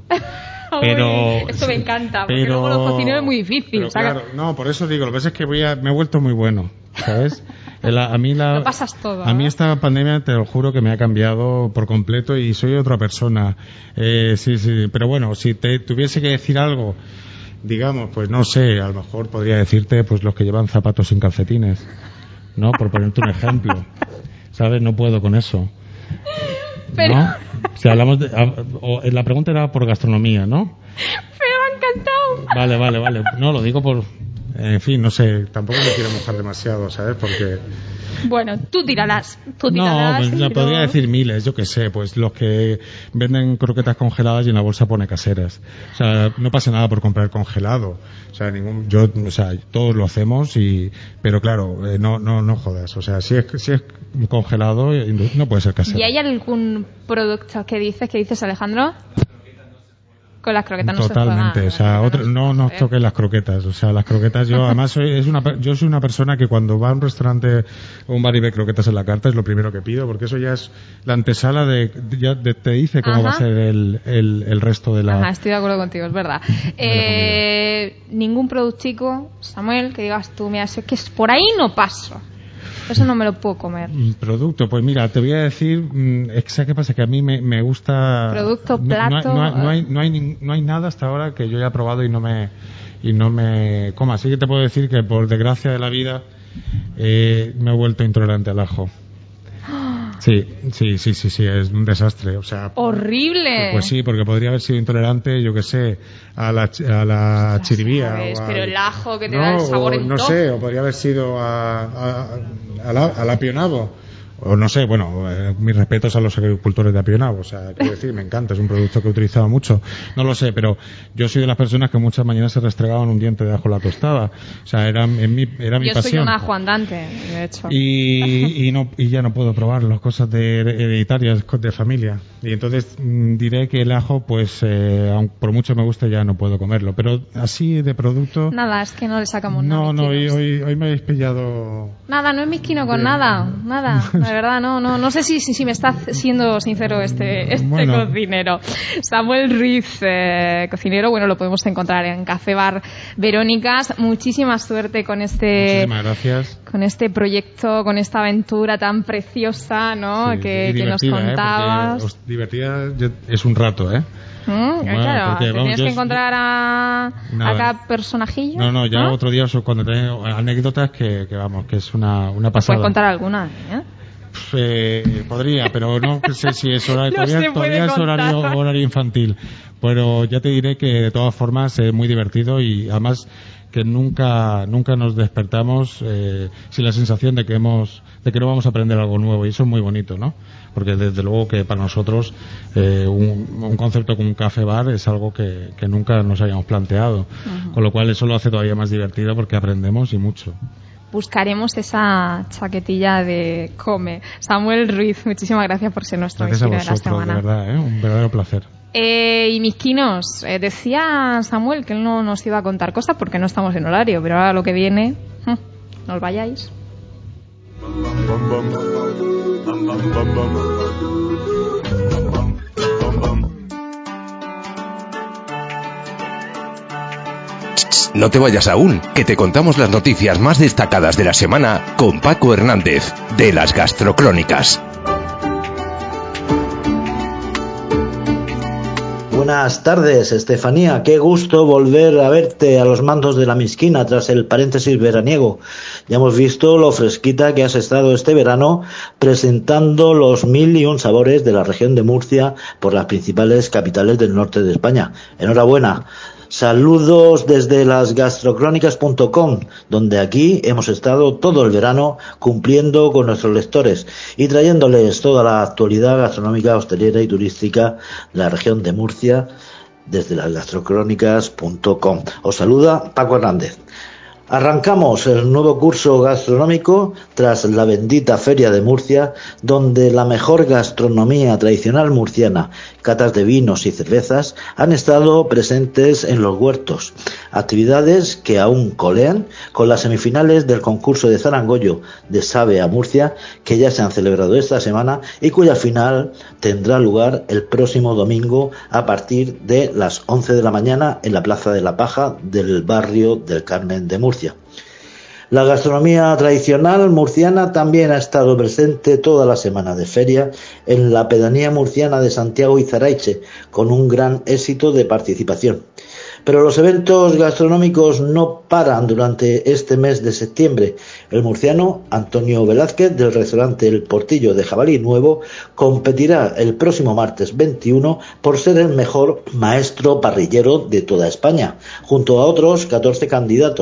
Pero
esto me encanta, porque
pero,
luego los cocineros es muy difícil.
Pero, claro, no, por eso digo, lo que pasa es que voy a, me he vuelto muy bueno, ¿sabes? La, a mí la,
lo pasas todo,
a mí esta pandemia te lo juro que me ha cambiado por completo y soy otra persona. Eh, sí, sí, pero bueno, si te tuviese que decir algo, digamos, pues no sé, a lo mejor podría decirte, pues los que llevan zapatos sin calcetines, ¿no? Por ponerte un ejemplo, ¿sabes? No puedo con eso.
Pero...
¿no? Si hablamos de, o, la pregunta era por gastronomía, ¿no?
Pero me ha encantado.
Vale, vale, vale. No, lo digo por... En fin, no sé, tampoco me quiero mojar demasiado, ¿sabes? Porque...
Bueno, tú tíralas. Tú
No,
tíralas,
pues ya
pero...
podría decir miles, yo qué sé, pues los que venden croquetas congeladas y en la bolsa pone caseras. O sea, no pasa nada por comprar congelado. O sea, ningún, yo, o sea, todos lo hacemos y, pero claro, eh, no, no, no jodas. O sea, si es, si es congelado, no puede ser casero.
¿Y hay algún producto que dices, que dices, Alejandro? Con las croquetas no
Totalmente,
se juega.
o sea, otro, no nos toquen las croquetas, o sea, las croquetas, yo además soy, es una, yo soy una persona que cuando va a un restaurante o un bar y ve croquetas en la carta es lo primero que pido, porque eso ya es la antesala de, ya de- te dice cómo
Ajá.
va a ser el, el, el resto de la...
Ajá, estoy de acuerdo contigo, es verdad. Eh, ningún productico, Samuel, que digas tú, mira, si es que es- por ahí no paso. Eso no me lo puedo comer.
Mm, Producto, pues mira, te voy a decir, mm, es que ¿sabes qué pasa? Que a mí me, me gusta...
Producto,
no- no hay-
plato,
No, hay, no, hay,
eh.
no, hay, nin- no hay nada hasta ahora que yo haya probado y no me y no me coma. Así que te puedo decir que por desgracia de la vida eh, me he vuelto intolerante al ajo. Sí, sí, sí, sí, sí, es un desastre. O sea,
¡Horrible!
pues sí, porque podría haber sido intolerante, yo que sé, a la, ch- a la chiribía.
¿Sabes?
o al-
Pero el ajo que te
no,
da el sabor
o
en
no
todo.
sé, o podría haber sido a, a, a la, al apionado. O no sé, bueno, eh, mis respetos a los agricultores de apionado, o sea, quiero decir, me encanta, es un producto que he utilizado mucho. No lo sé, pero yo soy de las personas que muchas mañanas se restregaban un diente de ajo en la tostada. O sea, era, en mi, era mi
Yo
pasión.
soy un ajo andante, de hecho.
Y, y no y ya no puedo probarlo, cosas de hereditarias de familia, y entonces mm, diré que el ajo pues eh, aun por mucho me guste ya no puedo comerlo, pero así de producto
Nada, es que no le sacamos
no
nada.
no hoy,
misquinos.
hoy, hoy me habéis pillado.
Nada, no es misquino con nada, nada, de verdad, no, no, no sé si, si, si me está siendo sincero este, este
Bueno.
cocinero. Samuel Ruiz, eh, cocinero, bueno, lo podemos encontrar en Café Bar Verónicas. Muchísima suerte con este,
Muchísimas gracias.
con este proyecto, con esta aventura tan preciosa, ¿no?
Sí,
que,
y
que nos
divertida, ¿eh?
contabas.
Porque os- divertida yo- es un rato, ¿eh?
Mm,
Bueno,
claro,
porque,
te
vamos,
tienes
yo
que
es-
encontrar a,
Nada.
a cada personajillo.
No, no, ya
¿no?
otro día os cuando tengo anécdotas que, que vamos, que es una, una pasada.
Puedes contar alguna, ¿eh?
Eh, podría, pero no sé si es horario,
No
todavía,
se puede
todavía es horario,
contar.
horario infantil. Pero ya te diré que de todas formas es muy divertido y además que nunca nunca nos despertamos eh, sin la sensación de que hemos de que no vamos a aprender algo nuevo, y eso es muy bonito, ¿no? Porque desde luego que para nosotros eh, un, un concepto como un café bar es algo que, que nunca nos habíamos planteado, con lo cual eso lo hace todavía más divertido porque aprendemos y mucho.
Buscaremos esa chaquetilla de Come. Samuel Ruiz, muchísimas gracias por ser nuestro
Gracias a
misquino de la
vosotros, de
semana.
verdad, ¿eh? Un verdadero placer.
Eh, y misquinos, eh, decía Samuel que él no nos iba a contar cosas porque no estamos en horario, pero ahora lo que viene, hm, no os vayáis.
No te vayas aún, que te contamos las noticias más destacadas de la semana con Paco Hernández, de las Gastrocrónicas.
Buenas tardes, Estefanía. Qué gusto volver a verte a los mandos de la Misquina tras el paréntesis veraniego. Ya hemos visto lo fresquita que has estado este verano presentando los mil y un sabores de la región de Murcia por las principales capitales del norte de España. Enhorabuena. Saludos desde las gastrocrónicas punto com, donde aquí hemos estado todo el verano cumpliendo con nuestros lectores y trayéndoles toda la actualidad gastronómica, hostelera y turística de la región de Murcia desde las gastrocrónicas punto com. Os saluda Paco Hernández. Arrancamos el nuevo curso gastronómico tras la bendita Feria de Murcia, donde la mejor gastronomía tradicional murciana, catas de vinos y cervezas, han estado presentes en los huertos. Actividades que aún colean con las semifinales del concurso de Zarangollo de Sabe a Murcia, que ya se han celebrado esta semana y cuya final tendrá lugar el próximo domingo a partir de las once de la mañana en la Plaza de la Paja del barrio del Carmen de Murcia. La gastronomía tradicional murciana también ha estado presente toda la semana de feria en la pedanía murciana de Santiago y Zaraiche, con un gran éxito de participación. Pero los eventos gastronómicos no paran durante este mes de septiembre. El murciano Antonio Velázquez, del restaurante El Portillo de Jabalí Nuevo, competirá el próximo martes veintiuno por ser el mejor maestro parrillero de toda España, junto a otros catorce candidatos.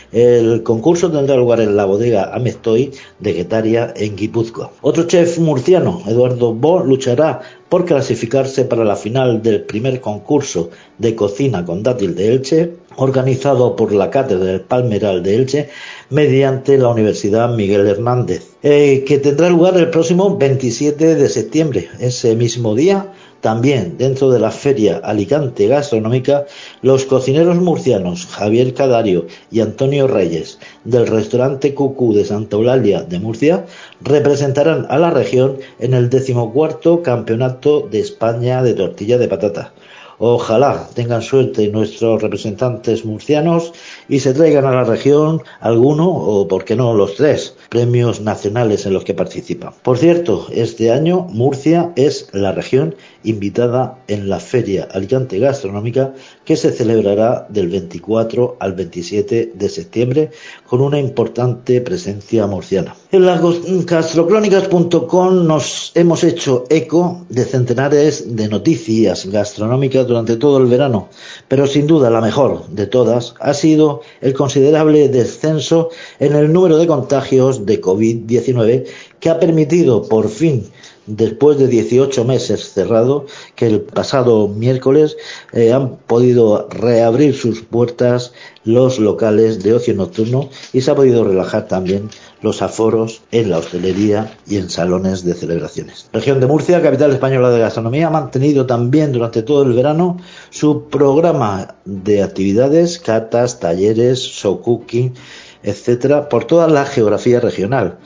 El concurso tendrá lugar en la bodega Amestoy de Getaria, en Guipúzcoa. Otro chef murciano, Eduardo Bo, luchará por clasificarse para la final del primer concurso de cocina con dátil de Elche, organizado por la Cátedra del Palmeral de Elche mediante la Universidad Miguel Hernández, eh, que tendrá lugar el próximo veintisiete de septiembre. Ese mismo día, también dentro de la Feria Alicante Gastronómica, los cocineros murcianos Javier Cadario y Antonio Reyes del restaurante Cucú de Santa Eulalia de Murcia representarán a la región en el decimocuarto Campeonato de España de Tortilla de Patata. Ojalá tengan suerte nuestros representantes murcianos y se traigan a la región alguno, o por qué no los tres, premios nacionales en los que participan. Por cierto, este año Murcia es la región invitada en la Feria Alicante Gastronómica, que se celebrará del veinticuatro al veintisiete de septiembre con una importante presencia murciana. En las gastrocrónicas punto com nos hemos hecho eco de centenares de noticias gastronómicas durante todo el verano, pero sin duda la mejor de todas ha sido el considerable descenso en el número de contagios de covid diecinueve, que ha permitido por fin, después de dieciocho meses cerrado, que el pasado miércoles eh, han podido reabrir sus puertas los locales de ocio nocturno y se ha podido relajar también los aforos en la hostelería y en salones de celebraciones. Región de Murcia, capital española de gastronomía, ha mantenido también durante todo el verano su programa de actividades, catas, talleres, show cooking, etcétera, por toda la geografía regional.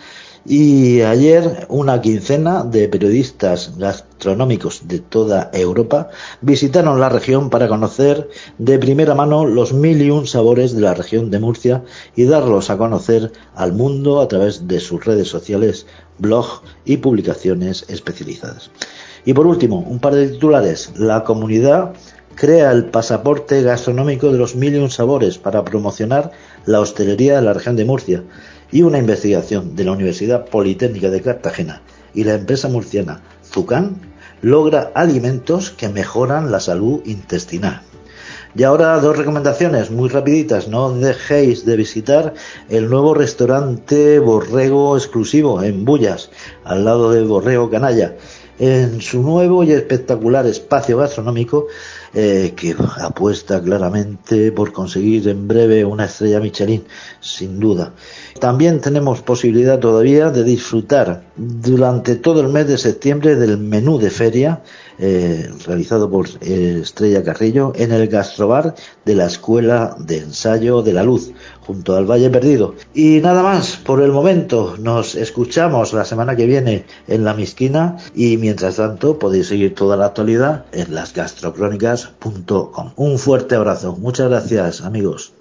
Y ayer una quincena de periodistas gastronómicos de toda Europa visitaron la región para conocer de primera mano los mil y un sabores de la región de Murcia y darlos a conocer al mundo a través de sus redes sociales, blog y publicaciones especializadas. Y por último, un par de titulares. La comunidad crea el pasaporte gastronómico de los mil y un sabores para promocionar la hostelería de la región de Murcia. Y una investigación de la Universidad Politécnica de Cartagena y la empresa murciana Zucán logra alimentos que mejoran la salud intestinal. Y ahora dos recomendaciones muy rapiditas. No dejéis de visitar el nuevo restaurante Borrego Exclusivo en Bullas, al lado de Borrego Canalla, en su nuevo y espectacular espacio gastronómico eh, que apuesta claramente por conseguir en breve una estrella Michelin, sin duda. También tenemos posibilidad todavía de disfrutar durante todo el mes de septiembre del menú de feria eh, realizado por eh, Estrella Carrillo en el gastrobar de la Escuela de Ensayo de la Luz, junto al Valle Perdido. Y nada más por el momento. Nos escuchamos la semana que viene en La Misquina y mientras tanto podéis seguir toda la actualidad en las gastrocrónicas punto com. Un fuerte abrazo. Muchas gracias, amigos.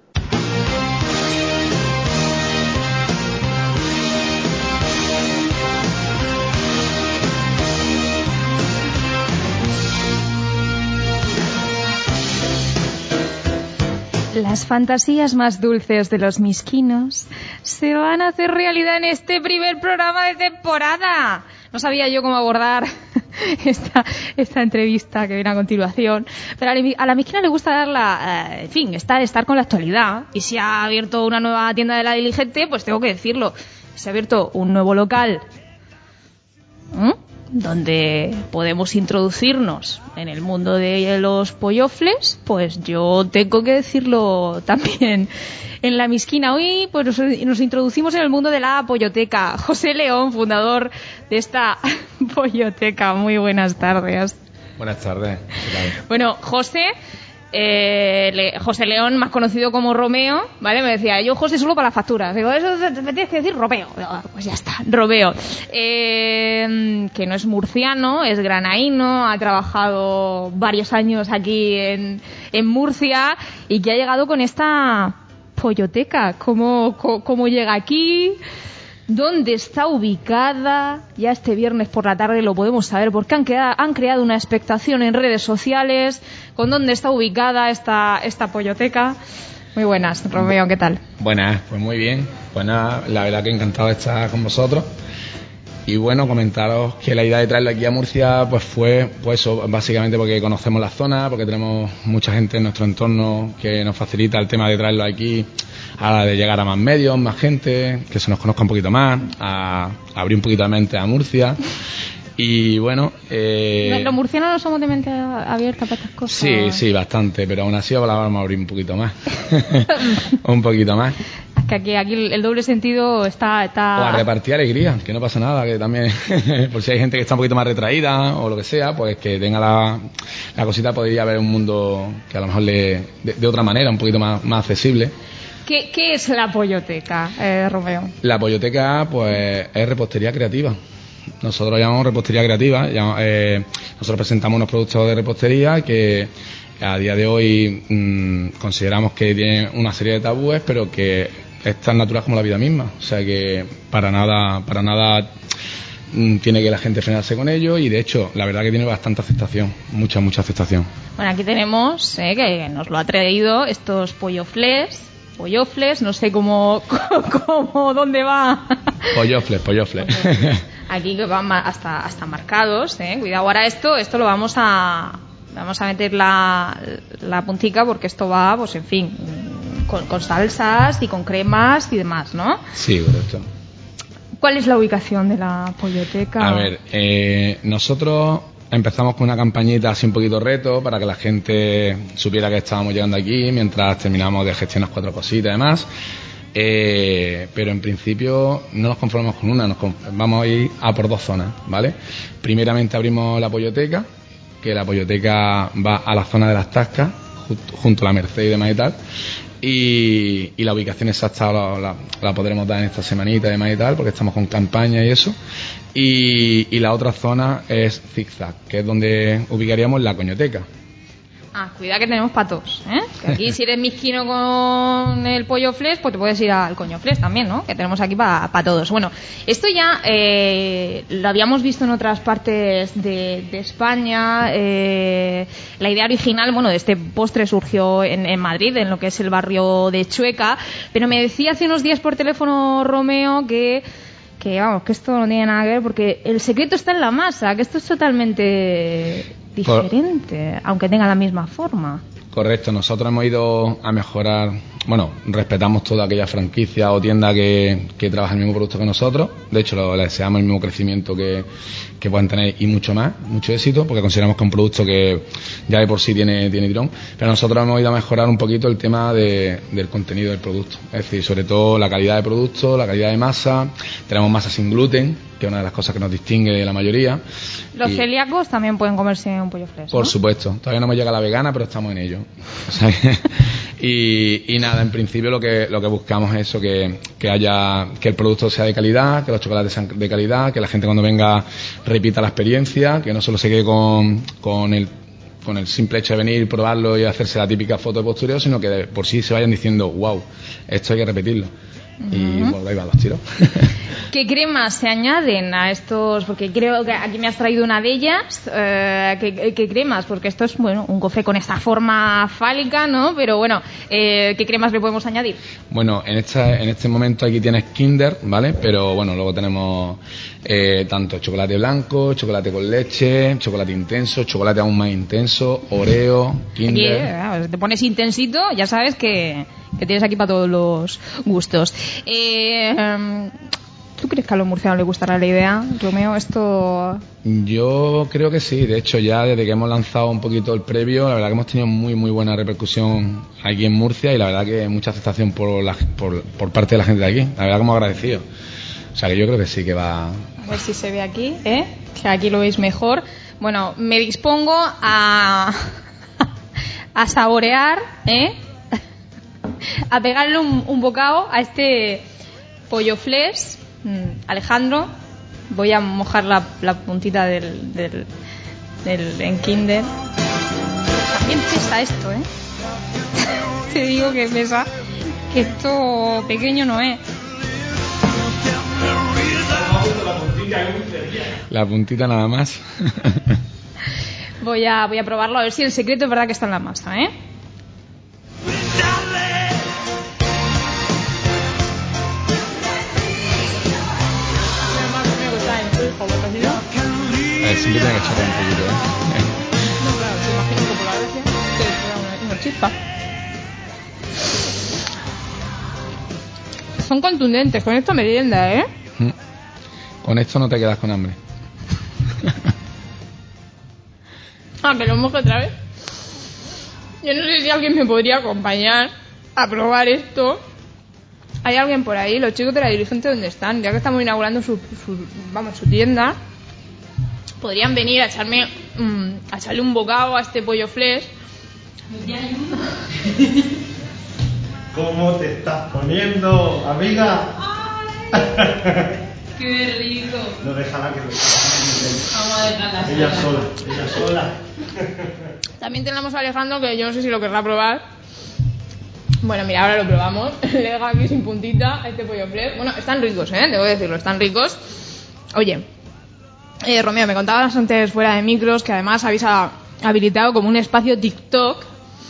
Las fantasías más dulces de los misquinos se van a hacer realidad en este primer programa de temporada. No sabía yo cómo abordar esta, esta entrevista que viene a continuación, pero a la misquina le gusta dar la, eh, en fin, estar, estar con la actualidad. Y si ha abierto una nueva tienda de La Diligente, pues tengo que decirlo. Se ha abierto un nuevo local ¿Mm? donde podemos introducirnos en el mundo de los pollofles, pues yo tengo que decirlo también en La Misquina. Hoy pues nos, nos introducimos en el mundo de la polloteca. José León, fundador de esta polloteca. Muy buenas tardes.
Buenas tardes. ¿Qué tal?
Bueno, José... Eh, Le, José León, más conocido como Romeo, ¿vale? Me decía, yo José solo para las facturas. Digo, eso me tienes que decir Romeo. Digo, pues ya está, Romeo. Eh, que no es murciano, es granaíno, ha trabajado varios años aquí en, en Murcia y que ha llegado con esta polloteca. ¿Cómo, cómo, cómo llega aquí? ¿Dónde está ubicada? Ya este viernes por la tarde lo podemos saber porque han, quedado, han creado una expectación en redes sociales con dónde está ubicada esta, esta polloteca. Muy buenas, Romeo, ¿qué tal?
Buenas, pues muy bien. Pues nada, la verdad que encantado de estar con vosotros. y bueno, comentaros que la idea de traerlo aquí a Murcia pues fue pues eso, básicamente porque conocemos la zona, porque tenemos mucha gente en nuestro entorno que nos facilita el tema de traerlo aquí, a la de llegar a más medios, más gente, que se nos conozca un poquito más, a, a abrir un poquito la mente a Murcia. Y bueno... Eh...
Los murcianos no somos de mente abierta para estas cosas.
Sí, sí, bastante, pero aún así la vamos a abrir un poquito más. un poquito más.
Es que aquí, aquí el doble sentido está... está...
O a repartir alegría, que no pasa nada, que también, por si hay gente que está un poquito más retraída o lo que sea, pues que tenga la, la cosita, podría haber un mundo que a lo mejor le, de, de otra manera, un poquito más, más accesible.
¿Qué, ¿Qué es la Polloteca, eh, Romeo?
La Polloteca, pues, es repostería creativa. Nosotros llamamos repostería creativa. Llamamos, eh, nosotros presentamos unos productos de repostería que a día de hoy mmm, consideramos que tienen una serie de tabúes, pero que es tan natural como la vida misma. O sea que para nada, para nada mmm, tiene que la gente frenarse con ello, y de hecho la verdad que tiene bastante aceptación, mucha, mucha aceptación.
Bueno, aquí tenemos, eh, que nos lo ha traído, estos pollofles. Pollofles, no sé cómo, cómo, dónde va.
Pollofles, pollofles.
Aquí que van hasta, hasta marcados, eh. Cuidado, ahora esto, esto lo vamos a, vamos a meter la, la puntica, porque esto va, pues en fin, con, con salsas y con cremas y demás, ¿no?
Sí, correcto.
¿Cuál es la ubicación de la Polloteca?
A ver, eh, nosotros empezamos con una campañita así un poquito reto para que la gente supiera que estábamos llegando aquí mientras terminamos de gestionar cuatro cositas y demás. Eh, pero en principio no nos conformamos con una, nos vamos a ir a por dos zonas, ¿vale? Primeramente abrimos la Polloteca, que la Polloteca va a la zona de las Tascas, junto a la Merced y demás y tal. Y, y la ubicación exacta la, la, la podremos dar en esta semanita y demás y tal, porque estamos con campaña y eso. Y, y la otra zona es Zigzag, que es donde ubicaríamos la Coñoteca.
Ah, cuidado que tenemos patos, ¿eh? Que aquí si eres misquino con el pollo flex, pues te puedes ir al coño flex también, ¿no? Que tenemos aquí para pa todos. Bueno, esto ya eh, lo habíamos visto en otras partes de, de España. Eh, la idea original, bueno, de este postre surgió en, en Madrid, en lo que es el barrio de Chueca. Pero me decía hace unos días por teléfono Romeo que... que vamos, que esto no tiene nada que ver, porque el secreto está en la masa, que esto es totalmente diferente, Cor- aunque tenga la misma forma.
Correcto, nosotros hemos ido a mejorar, bueno, respetamos toda aquella franquicia o tienda que, que trabaja el mismo producto que nosotros. De hecho, lo, le deseamos el mismo crecimiento que, que puedan tener y mucho más, mucho éxito, porque consideramos que es un producto que ya de por sí tiene, tiene tirón. Pero nosotros hemos ido a mejorar un poquito el tema de, del contenido del producto. Es decir, sobre todo la calidad de producto, la calidad de masa. Tenemos masa sin gluten, que es una de las cosas que nos distingue de la mayoría.
Los
y,
celíacos también pueden comerse un pollo flex, ¿no?
Por supuesto. Todavía no hemos llegado a la vegana, pero estamos en ello. O sea, que, y, y nada, en principio lo que lo que buscamos es eso, que, que haya que el producto sea de calidad, que los chocolates sean de calidad, que la gente cuando venga repita la experiencia, que no solo se quede con, con el con el simple hecho de venir, probarlo y hacerse la típica foto de postureo, sino que de por sí se vayan diciendo, wow, esto hay que repetirlo. Uh-huh. Y bueno, ahí van los tiros.
¿Qué cremas se añaden a estos? Porque creo que aquí me has traído una de ellas. Eh, ¿qué, ¿Qué cremas? Porque esto es, bueno, un gofre con esta forma fálica, ¿no? Pero bueno, eh, ¿qué cremas le podemos añadir?
Bueno, en esta, en este momento aquí tienes Kinder, ¿vale? Pero bueno, luego tenemos eh, tanto chocolate blanco, chocolate con leche, chocolate intenso, chocolate aún más intenso, Oreo, Kinder.
Aquí, eh, te pones intensito, ya sabes que, que tienes aquí para todos los gustos. Eh, um, ¿Tú crees que a los murcianos les gustará la idea, Romeo? Esto...
Yo creo que sí. De hecho, ya desde que hemos lanzado un poquito el previo, la verdad que hemos tenido muy muy buena repercusión aquí en Murcia y la verdad que mucha aceptación por, la, por, por parte de la gente de aquí. La verdad que hemos agradecido. O sea que yo creo que sí que va...
A ver si se ve aquí, ¿eh? Que aquí lo veis mejor. Bueno, me dispongo a, a saborear, ¿eh? A pegarle un, un bocado a este pollo flex. Alejandro, voy a mojar la, la puntita del, del, del en Kinder. También pesa esto, ¿eh? Te digo que pesa, que esto pequeño no es.
La puntita nada más.
Voy a, voy a probarlo a ver si el secreto es verdad que está en la masa, ¿eh?
siempre tiene que echarle un poquito, ¿eh?
No, claro, te imagino que por la gracia te da una, una chispa. Son contundentes con esta merienda, ¿eh?
Con esto no te quedas con hambre.
Ah, que lo mojo otra vez. Yo no sé si alguien me podría acompañar a probar esto. ¿Hay alguien por ahí? Los chicos de la dirigente, ¿dónde están? Ya que estamos inaugurando su, su vamos, su tienda, podrían venir a echarme mmm, a echarle un bocado a este pollo flesh.
¿Cómo te estás poniendo, amiga?
¡Qué rico!
No, déjala que lo
Vamos a dejarla
ella sola, ella sola.
También tenemos a Alejandro, que yo no sé si lo querrá probar. Bueno, mira, ahora lo probamos. Le dejo aquí sin puntita a este pollo flesh. Bueno, están ricos, ¿eh? Debo decirlo, están ricos. Oye, eh, Romeo, me contabas antes fuera de micros que además habéis a, habilitado como un espacio TikTok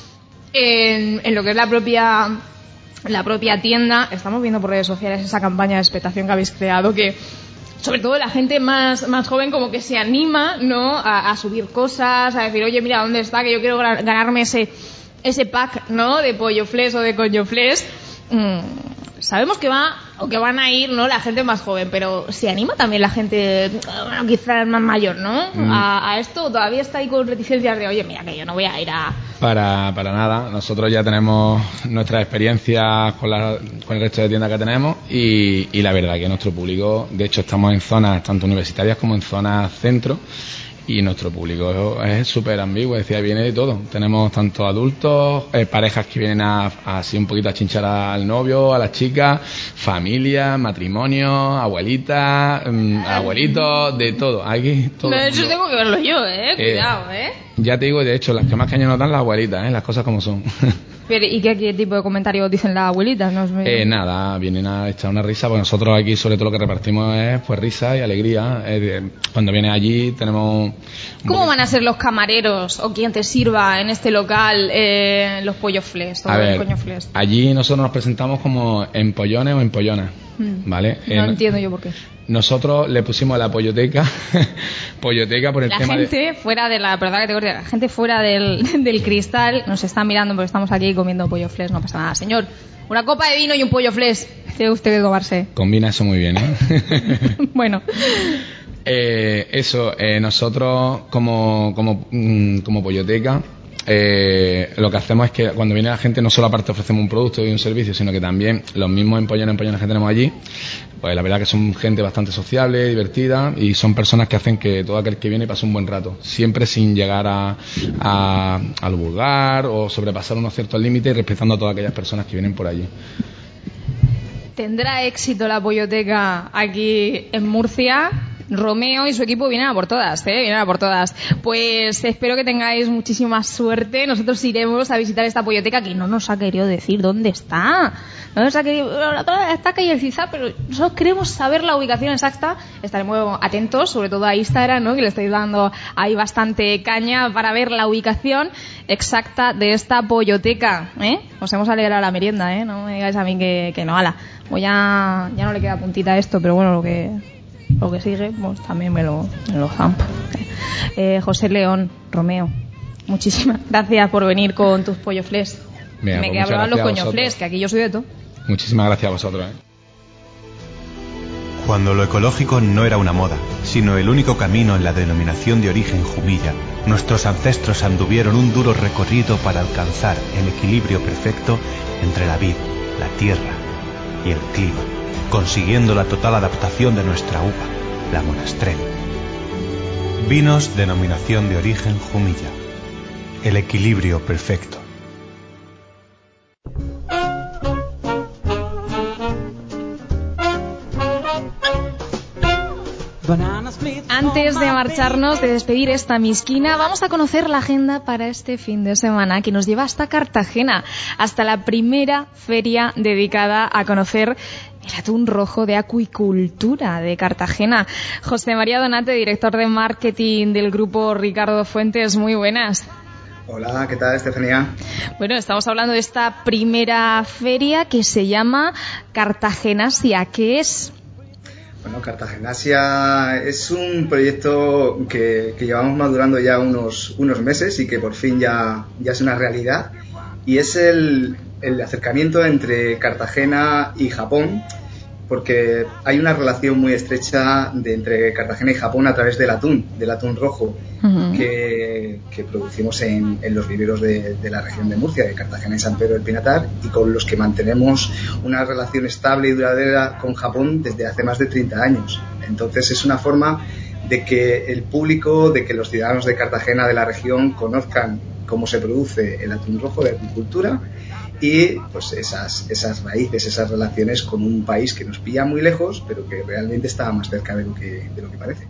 en, en lo que es la propia la propia tienda. Estamos viendo por redes sociales esa campaña de expectación que habéis creado, que sobre todo la gente más, más joven como que se anima, ¿no?, a, a subir cosas, a decir, oye, mira, ¿dónde está? Que yo quiero ganarme ese ese pack, ¿no?, de pollo flesh o de coño flesh. Mm, sabemos que va o que van a ir, ¿no?, la gente más joven, pero se anima también la gente, bueno, quizás más mayor, ¿no?, mm. a, a esto. Todavía está ahí con reticencias de, oye, mira, que yo no voy a ir a...
Para, para nada, nosotros ya tenemos nuestras experiencias con, la, con el resto de tiendas que tenemos y, y la verdad que nuestro público, de hecho estamos en zonas tanto universitarias como en zonas centro, y nuestro público es súper ambiguo, es decir, viene de todo. Tenemos tanto adultos, eh, parejas que vienen a, a así un poquito a chinchar al novio, a la chica, familia, matrimonio, abuelitas, mmm, abuelitos, de todo. Aquí todo.
No, eso tengo que verlo yo, eh, cuidado, eh.
Ya te digo, de hecho, las que más caña nos dan las abuelitas, eh, las cosas como son.
Pero, ¿y qué, qué tipo de comentarios dicen las abuelitas? No
eh, nada, vienen a echar una risa, porque nosotros aquí sobre todo lo que repartimos es pues risa y alegría. Eh, cuando vienes allí tenemos...
¿Cómo van a ser los camareros o quien te sirva en este local eh, los pollos flesh o
a
el
ver,
coño flesh?
Allí nosotros nos presentamos como empollones o empollonas, mm. ¿vale?
No
eh,
entiendo yo por qué.
Nosotros le pusimos a la polloteca polloteca por el
la
tema
gente
de...
fuera de la verdad que te corte, la gente fuera del, del cristal nos está mirando porque estamos aquí comiendo pollo flesh. No pasa nada, señor, una copa de vino y un pollo flesh tiene usted que tomarse.
Combina eso muy bien, ¿eh?
Bueno,
eh, eso eh, nosotros como como como polloteca Eh, lo que hacemos es que cuando viene la gente no solo aparte ofrecemos un producto y un servicio, sino que también los mismos empollones empollones que tenemos allí, pues la verdad que son gente bastante sociable, divertida, y son personas que hacen que todo aquel que viene pase un buen rato, siempre sin llegar a, a, a lo vulgar o sobrepasar unos ciertos límites, y respetando a todas aquellas personas que vienen por allí.
¿Tendrá éxito la polloteca aquí en Murcia? Romeo y su equipo vienen a por todas, ¿eh? Vienen a por todas. Pues espero que tengáis muchísima suerte. Nosotros iremos a visitar esta polloteca, que no nos ha querido decir dónde está. No nos ha querido... Está calle El Cizá, pero nosotros queremos saber la ubicación exacta. Estaremos atentos, sobre todo a Instagram, ¿no?, que le estáis dando ahí bastante caña para ver la ubicación exacta de esta polloteca, ¿eh? Os hemos alegrado la merienda, ¿eh? No me digáis a mí que, que no, ala. Pues ya, ya no le queda puntita a esto, pero bueno, lo que... lo que sigue, pues también me lo, me lo zampo. Eh, José León, Romeo, muchísimas gracias por venir con tus pollo flesh.
Mira,
me
pues
queda probar los coño
vosotros.
flesh, que aquí yo soy de todo.
Muchísimas gracias a vosotros, ¿eh?
Cuando lo ecológico no era una moda, sino el único camino en la denominación de origen Jumilla, nuestros ancestros anduvieron un duro recorrido para alcanzar el equilibrio perfecto entre la vid, la tierra y el clima, consiguiendo la total adaptación de nuestra uva, la Monastrell. Vinos denominación de origen Jumilla. El equilibrio perfecto.
Antes de marcharnos, de despedir esta misquina, vamos a conocer la agenda para este fin de semana, que nos lleva hasta Cartagena, hasta la primera feria dedicada a conocer el atún rojo de acuicultura de Cartagena. José María Donate, director de marketing del grupo Ricardo Fuentes, muy buenas.
Hola, ¿qué tal, Estefanía?
Bueno, estamos hablando de esta primera feria que se llama Cartagenasia. ¿Qué es?
Bueno, Cartagenasia es un proyecto que, que llevamos madurando ya unos, unos meses y que por fin ya, ya es una realidad, y es el, el acercamiento entre Cartagena y Japón, porque hay una relación muy estrecha de, entre Cartagena y Japón a través del atún, del atún rojo, uh-huh. que, que producimos en, en los viveros de, de la región de Murcia, de Cartagena y San Pedro del Pinatar, y con los que mantenemos una relación estable y duradera con Japón desde hace más de treinta años. Entonces es una forma de que el público, de que los ciudadanos de Cartagena, de la región, conozcan cómo se produce el atún rojo de acuicultura, y pues esas, esas raíces, esas relaciones con un país que nos pilla muy lejos, pero que realmente está más cerca de lo que, de lo que parece.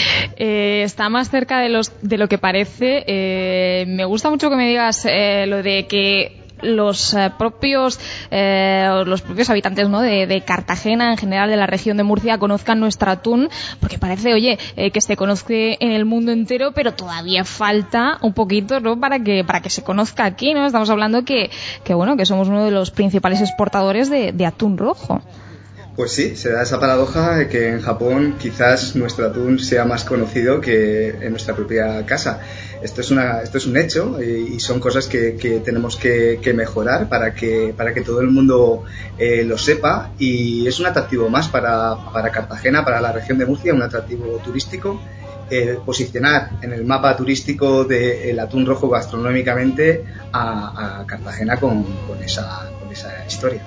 Eh, está más cerca de, los, de lo que parece. Eh, me gusta mucho que me digas eh, lo de que los eh, propios eh, los propios habitantes, ¿no?, de, de Cartagena, en general de la región de Murcia, conozcan nuestro atún, porque parece, oye, eh, que se conozca en el mundo entero, pero todavía falta un poquito, ¿no?, para que para que se conozca aquí, ¿no? Estamos hablando que que bueno, que somos uno de los principales exportadores de, de atún rojo.
Pues sí, se da esa paradoja de que en Japón quizás nuestro atún sea más conocido que en nuestra propia casa. Esto es una, esto es un hecho, y, y son cosas que, que tenemos que, que mejorar para que, para que todo el mundo eh, lo sepa, y es un atractivo más para, para Cartagena, para la región de Murcia, un atractivo turístico. Eh, posicionar en el mapa turístico del atún rojo gastronómicamente a, a Cartagena con, con, esa, con esa historia.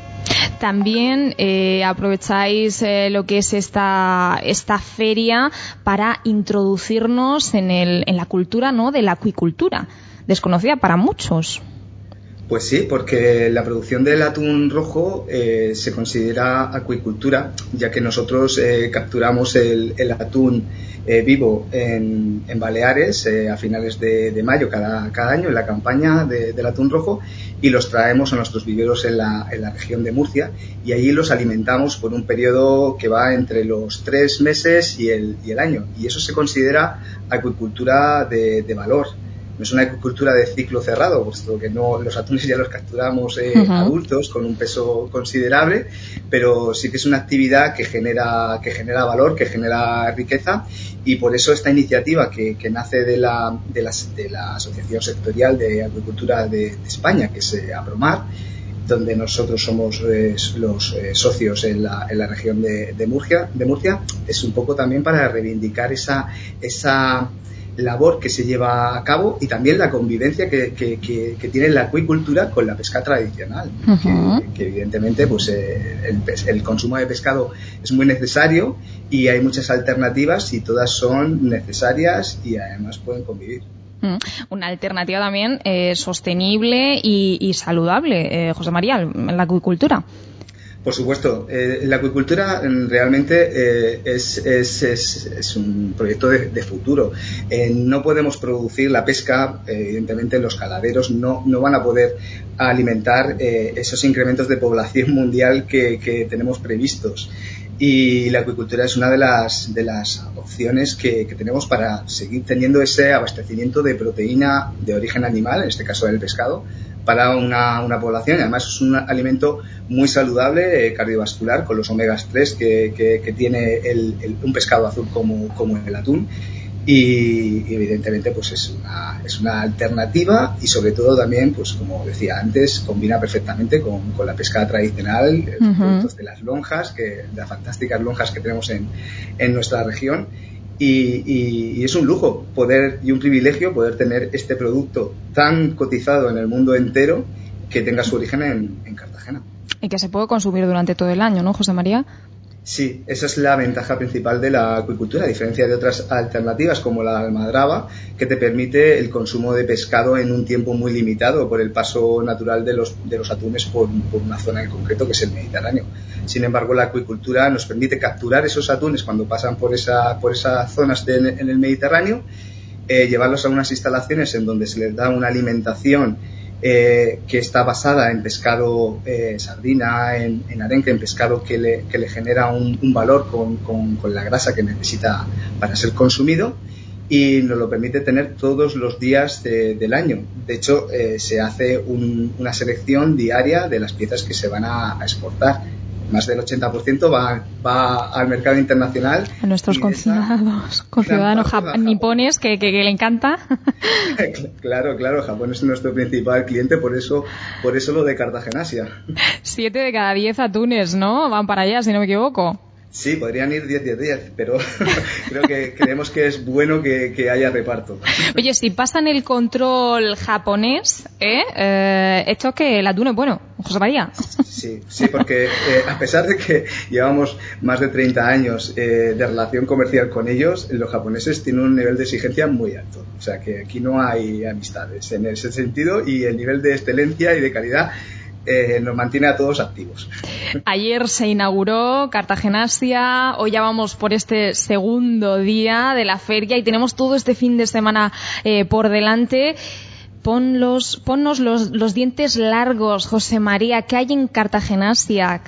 También eh, aprovecháis eh, lo que es esta esta feria para introducirnos en el en la cultura, ¿no?, de la acuicultura, desconocida para muchos.
Pues sí, porque la producción del atún rojo eh, se considera acuicultura, ya que nosotros eh, capturamos el, el atún eh, vivo en, en Baleares eh, a finales de, de mayo cada, cada año en la campaña de, del atún rojo, y los traemos a nuestros viveros en la, en la región de Murcia, y allí los alimentamos por un periodo que va entre los tres meses y el, y el año, y eso se considera acuicultura de, de valor. No es una acuicultura de ciclo cerrado, puesto que no, los atunes ya los capturamos eh, uh-huh. adultos con un peso considerable, pero sí que es una actividad que genera que genera valor, que genera riqueza, y por eso esta iniciativa que, que nace de la, de, la, de la Asociación Sectorial de Acuicultura de, de España, que es eh, APROMAR, donde nosotros somos eh, los eh, socios en la, en la región de, de, Murcia, de Murcia, es un poco también para reivindicar esa esa labor que se lleva a cabo, y también la convivencia que, que, que, que tiene la acuicultura con la pesca tradicional, uh-huh. que, que evidentemente pues eh, el, el consumo de pescado es muy necesario, y hay muchas alternativas y todas son necesarias y además pueden convivir.
Una alternativa también eh, sostenible y, y saludable, eh, José María, en la acuicultura.
Por supuesto, eh, la acuicultura realmente eh, es, es, es, es un proyecto de, de futuro. Eh, no podemos producir la pesca, eh, evidentemente los caladeros no, no van a poder alimentar eh, esos incrementos de población mundial que, que tenemos previstos. Y la acuicultura es una de las, de las opciones que, que tenemos para seguir teniendo ese abastecimiento de proteína de origen animal, en este caso del pescado, para una, una población, y además es un alimento muy saludable, eh, cardiovascular, con los omegas tres que, que, que tiene el, el, un pescado azul como, como el atún, y, y evidentemente pues es una, es una alternativa, y sobre todo también, pues como decía antes, combina perfectamente con, con la pesca tradicional, uh-huh. los productos de las lonjas, que, de las fantásticas lonjas que tenemos en, en nuestra región. Y, y, y es un lujo poder y un privilegio poder tener este producto tan cotizado en el mundo entero, que tenga su origen en, en Cartagena.
Y que se puede consumir durante todo el año, ¿no, José María?
Sí, esa es la ventaja principal de la acuicultura, a diferencia de otras alternativas como la almadraba, que te permite el consumo de pescado en un tiempo muy limitado por el paso natural de los, de los atunes por, por una zona en concreto, que es el Mediterráneo. Sin embargo, la acuicultura nos permite capturar esos atunes cuando pasan por, esa, por esas zonas de, en el Mediterráneo, eh, llevarlos a unas instalaciones en donde se les da una alimentación Eh, que está basada en pescado eh, sardina, en, en arenque, en pescado que le, que le genera un, un valor con, con, con la grasa que necesita para ser consumido, y nos lo permite tener todos los días de, del año. De hecho, eh, se hace un, una selección diaria de las piezas que se van a, a exportar. más del ochenta por ciento va, va al mercado internacional.
A nuestros conciudadanos, conciudadanos jap- nipones que, que, que le encanta.
Claro, claro, Japón es nuestro principal cliente, por eso, por eso lo de Cartagenasia.
Siete de cada diez atunes, ¿no? Van para allá, si no me equivoco.
Sí, podrían ir diez, diez, diez, pero creo que creemos que es bueno que, que haya reparto.
Oye, si pasan el control japonés, ¿eh? eh esto que el atún es bueno, José María.
Sí, sí, porque eh, a pesar de que llevamos más de treinta años eh, de relación comercial con ellos, los japoneses tienen un nivel de exigencia muy alto. O sea, que aquí no hay amistades en ese sentido, y el nivel de excelencia y de calidad Eh, nos mantiene a todos activos.
Ayer se inauguró Cartagenasia, hoy ya vamos por este segundo día de la feria y tenemos todo este fin de semana eh, por delante. Ponlos, ponnos los, los dientes largos, José María, ¿qué hay en Cartagenasia?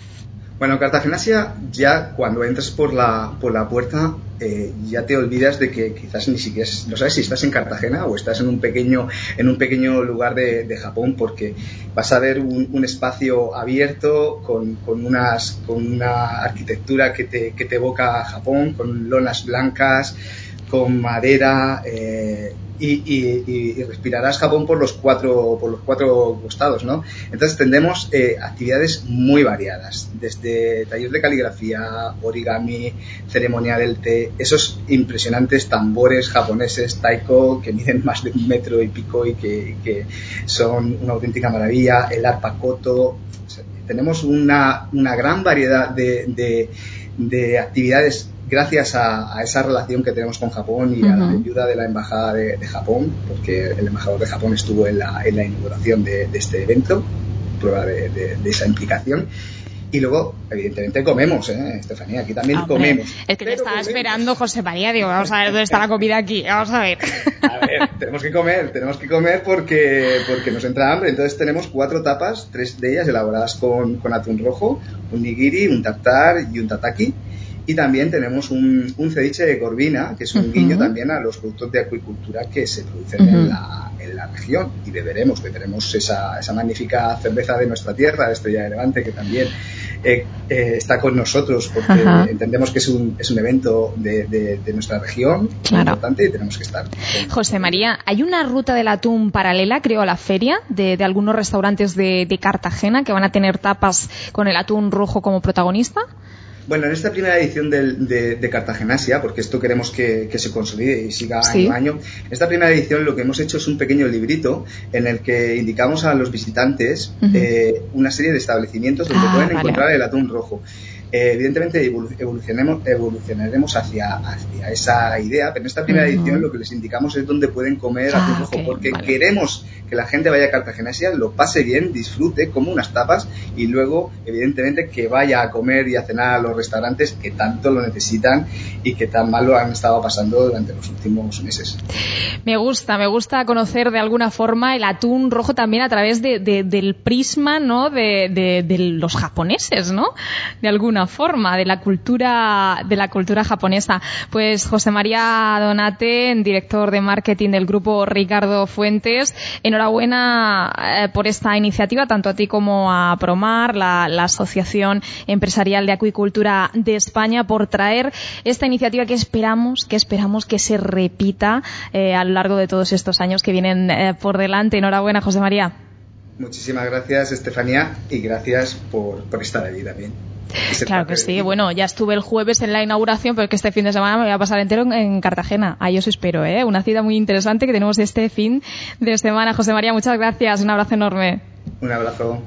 Bueno, Cartagenasia, ya cuando entras por la por la puerta, eh, ya te olvidas de que quizás ni siquiera no sabes si estás en Cartagena o estás en un pequeño en un pequeño lugar de, de Japón, porque vas a ver un, un espacio abierto con, con unas con una arquitectura que te que te evoca a Japón, con lonas blancas, con madera. Eh, Y, y, y respirarás Japón por los cuatro por los cuatro costados, ¿no? Entonces tendremos eh, actividades muy variadas, desde taller de caligrafía, origami, ceremonia del té, esos impresionantes tambores japoneses taiko que miden más de un metro y pico y que, que son una auténtica maravilla, el arpa koto. O sea, tenemos una, una gran variedad de, de, de actividades gracias a, a esa relación que tenemos con Japón y uh-huh. a la ayuda de la Embajada de, de Japón, porque el embajador de Japón estuvo en la, en la inauguración de, de este evento, prueba de, de, de esa implicación. Y luego, evidentemente, comemos, ¿eh, Estefanía? Aquí también Hombre, comemos.
Es que te estaba comemos. esperando José María, digo, vamos a ver dónde está la comida aquí, vamos a ver.
A ver, tenemos que comer, tenemos que comer porque, porque nos entra hambre. Entonces tenemos cuatro tapas, tres de ellas elaboradas con, con atún rojo, un nigiri, un tartar y un tataki. Y también tenemos un, un ceviche de corvina, que es un uh-huh. guiño también a los productos de acuicultura que se producen uh-huh. en, la, en la región. Y beberemos, beberemos esa, esa magnífica cerveza de nuestra tierra, de Estrella de Levante, que también eh, eh, está con nosotros, porque uh-huh. entendemos que es un, es un evento de, de, de nuestra región, claro. importante, y tenemos que estar.
José María, ¿hay una ruta del atún paralela, creo, a la feria, de, de algunos restaurantes de, de Cartagena que van a tener tapas con el atún rojo como protagonista?
Bueno, en esta primera edición de, de, de Cartagenasia, porque esto queremos que, que se consolide y siga sí. año a año, en esta primera edición lo que hemos hecho es un pequeño librito en el que indicamos a los visitantes uh-huh. eh, una serie de establecimientos donde ah, pueden vale. encontrar el atún rojo. Eh, evidentemente evolucionaremos, evolucionaremos hacia, hacia esa idea, pero en esta primera uh-huh. edición lo que les indicamos es dónde pueden comer ah, atún rojo, okay, porque vale. queremos que la gente vaya a Cartagenasia, lo pase bien, disfrute, como unas tapas y luego, evidentemente, que vaya a comer y a cenar a los restaurantes que tanto lo necesitan y que tan mal lo han estado pasando durante los últimos meses.
Me gusta, me gusta conocer de alguna forma el atún rojo también a través de, de, del prisma, ¿no? De, de, de los japoneses, ¿no? De alguna forma, de la cultura, de la cultura japonesa. Pues José María Donate, director de marketing del grupo Ricardo Fuentes, enhorabuena eh, por esta iniciativa, tanto a ti como a Promar, la, la Asociación Empresarial de Acuicultura de España, por traer esta iniciativa que esperamos, que esperamos que se repita eh, a lo largo de todos estos años que vienen eh, por delante. Enhorabuena, José María.
Muchísimas gracias, Estefanía, y gracias por, por estar allí también.
Claro que sí, bueno, ya estuve el jueves en la inauguración, pero es que este fin de semana me voy a pasar entero en, en Cartagena. Ahí os espero, ¿eh? Una cita muy interesante que tenemos este fin de semana. José María, muchas gracias, un abrazo enorme.
Un abrazo.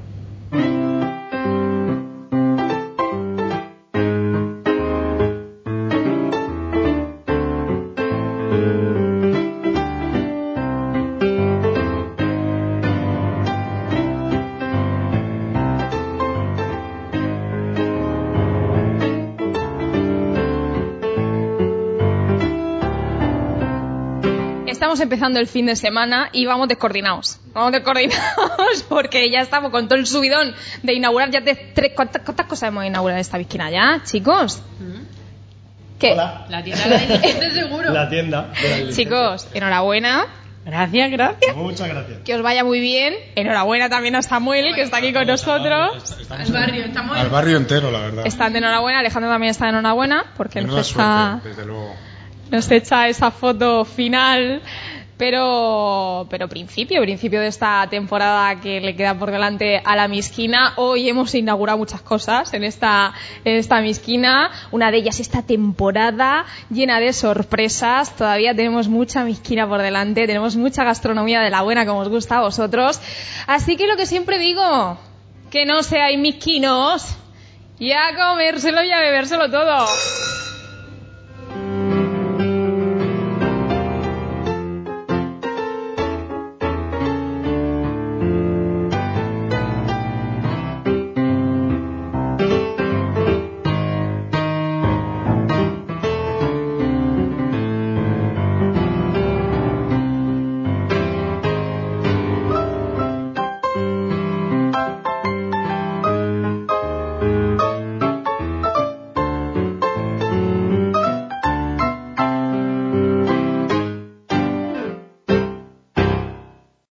Estamos empezando el fin de semana y vamos descoordinados. Vamos descoordinados porque ya estamos con todo el subidón de inaugurar ya de tres... ¿Cuántas, cuántas cosas hemos inaugurado esta esquina ya, chicos? ¿Qué?
Hola. La tienda de la seguro.
La tienda.
Chicos, enhorabuena.
Gracias, gracias.
Muchas gracias.
Que os vaya muy bien. Enhorabuena también a Samuel, que está aquí con nosotros.
Al barrio, estamos
Al barrio entero, la verdad.
Están de enhorabuena, Alejandro también está de enhorabuena, porque nos
Menuda
echa,
suerte, desde luego.
nos echa esa foto final. Pero, pero principio, principio de esta temporada que le queda por delante a la Misquina. Hoy hemos inaugurado muchas cosas en esta, en esta Misquina. Una de ellas esta temporada llena de sorpresas. Todavía tenemos mucha Misquina por delante. Tenemos mucha gastronomía de la buena como os gusta a vosotros. Así que lo que siempre digo, que no seáis misquinos y a comérselo y a bebérselo todo.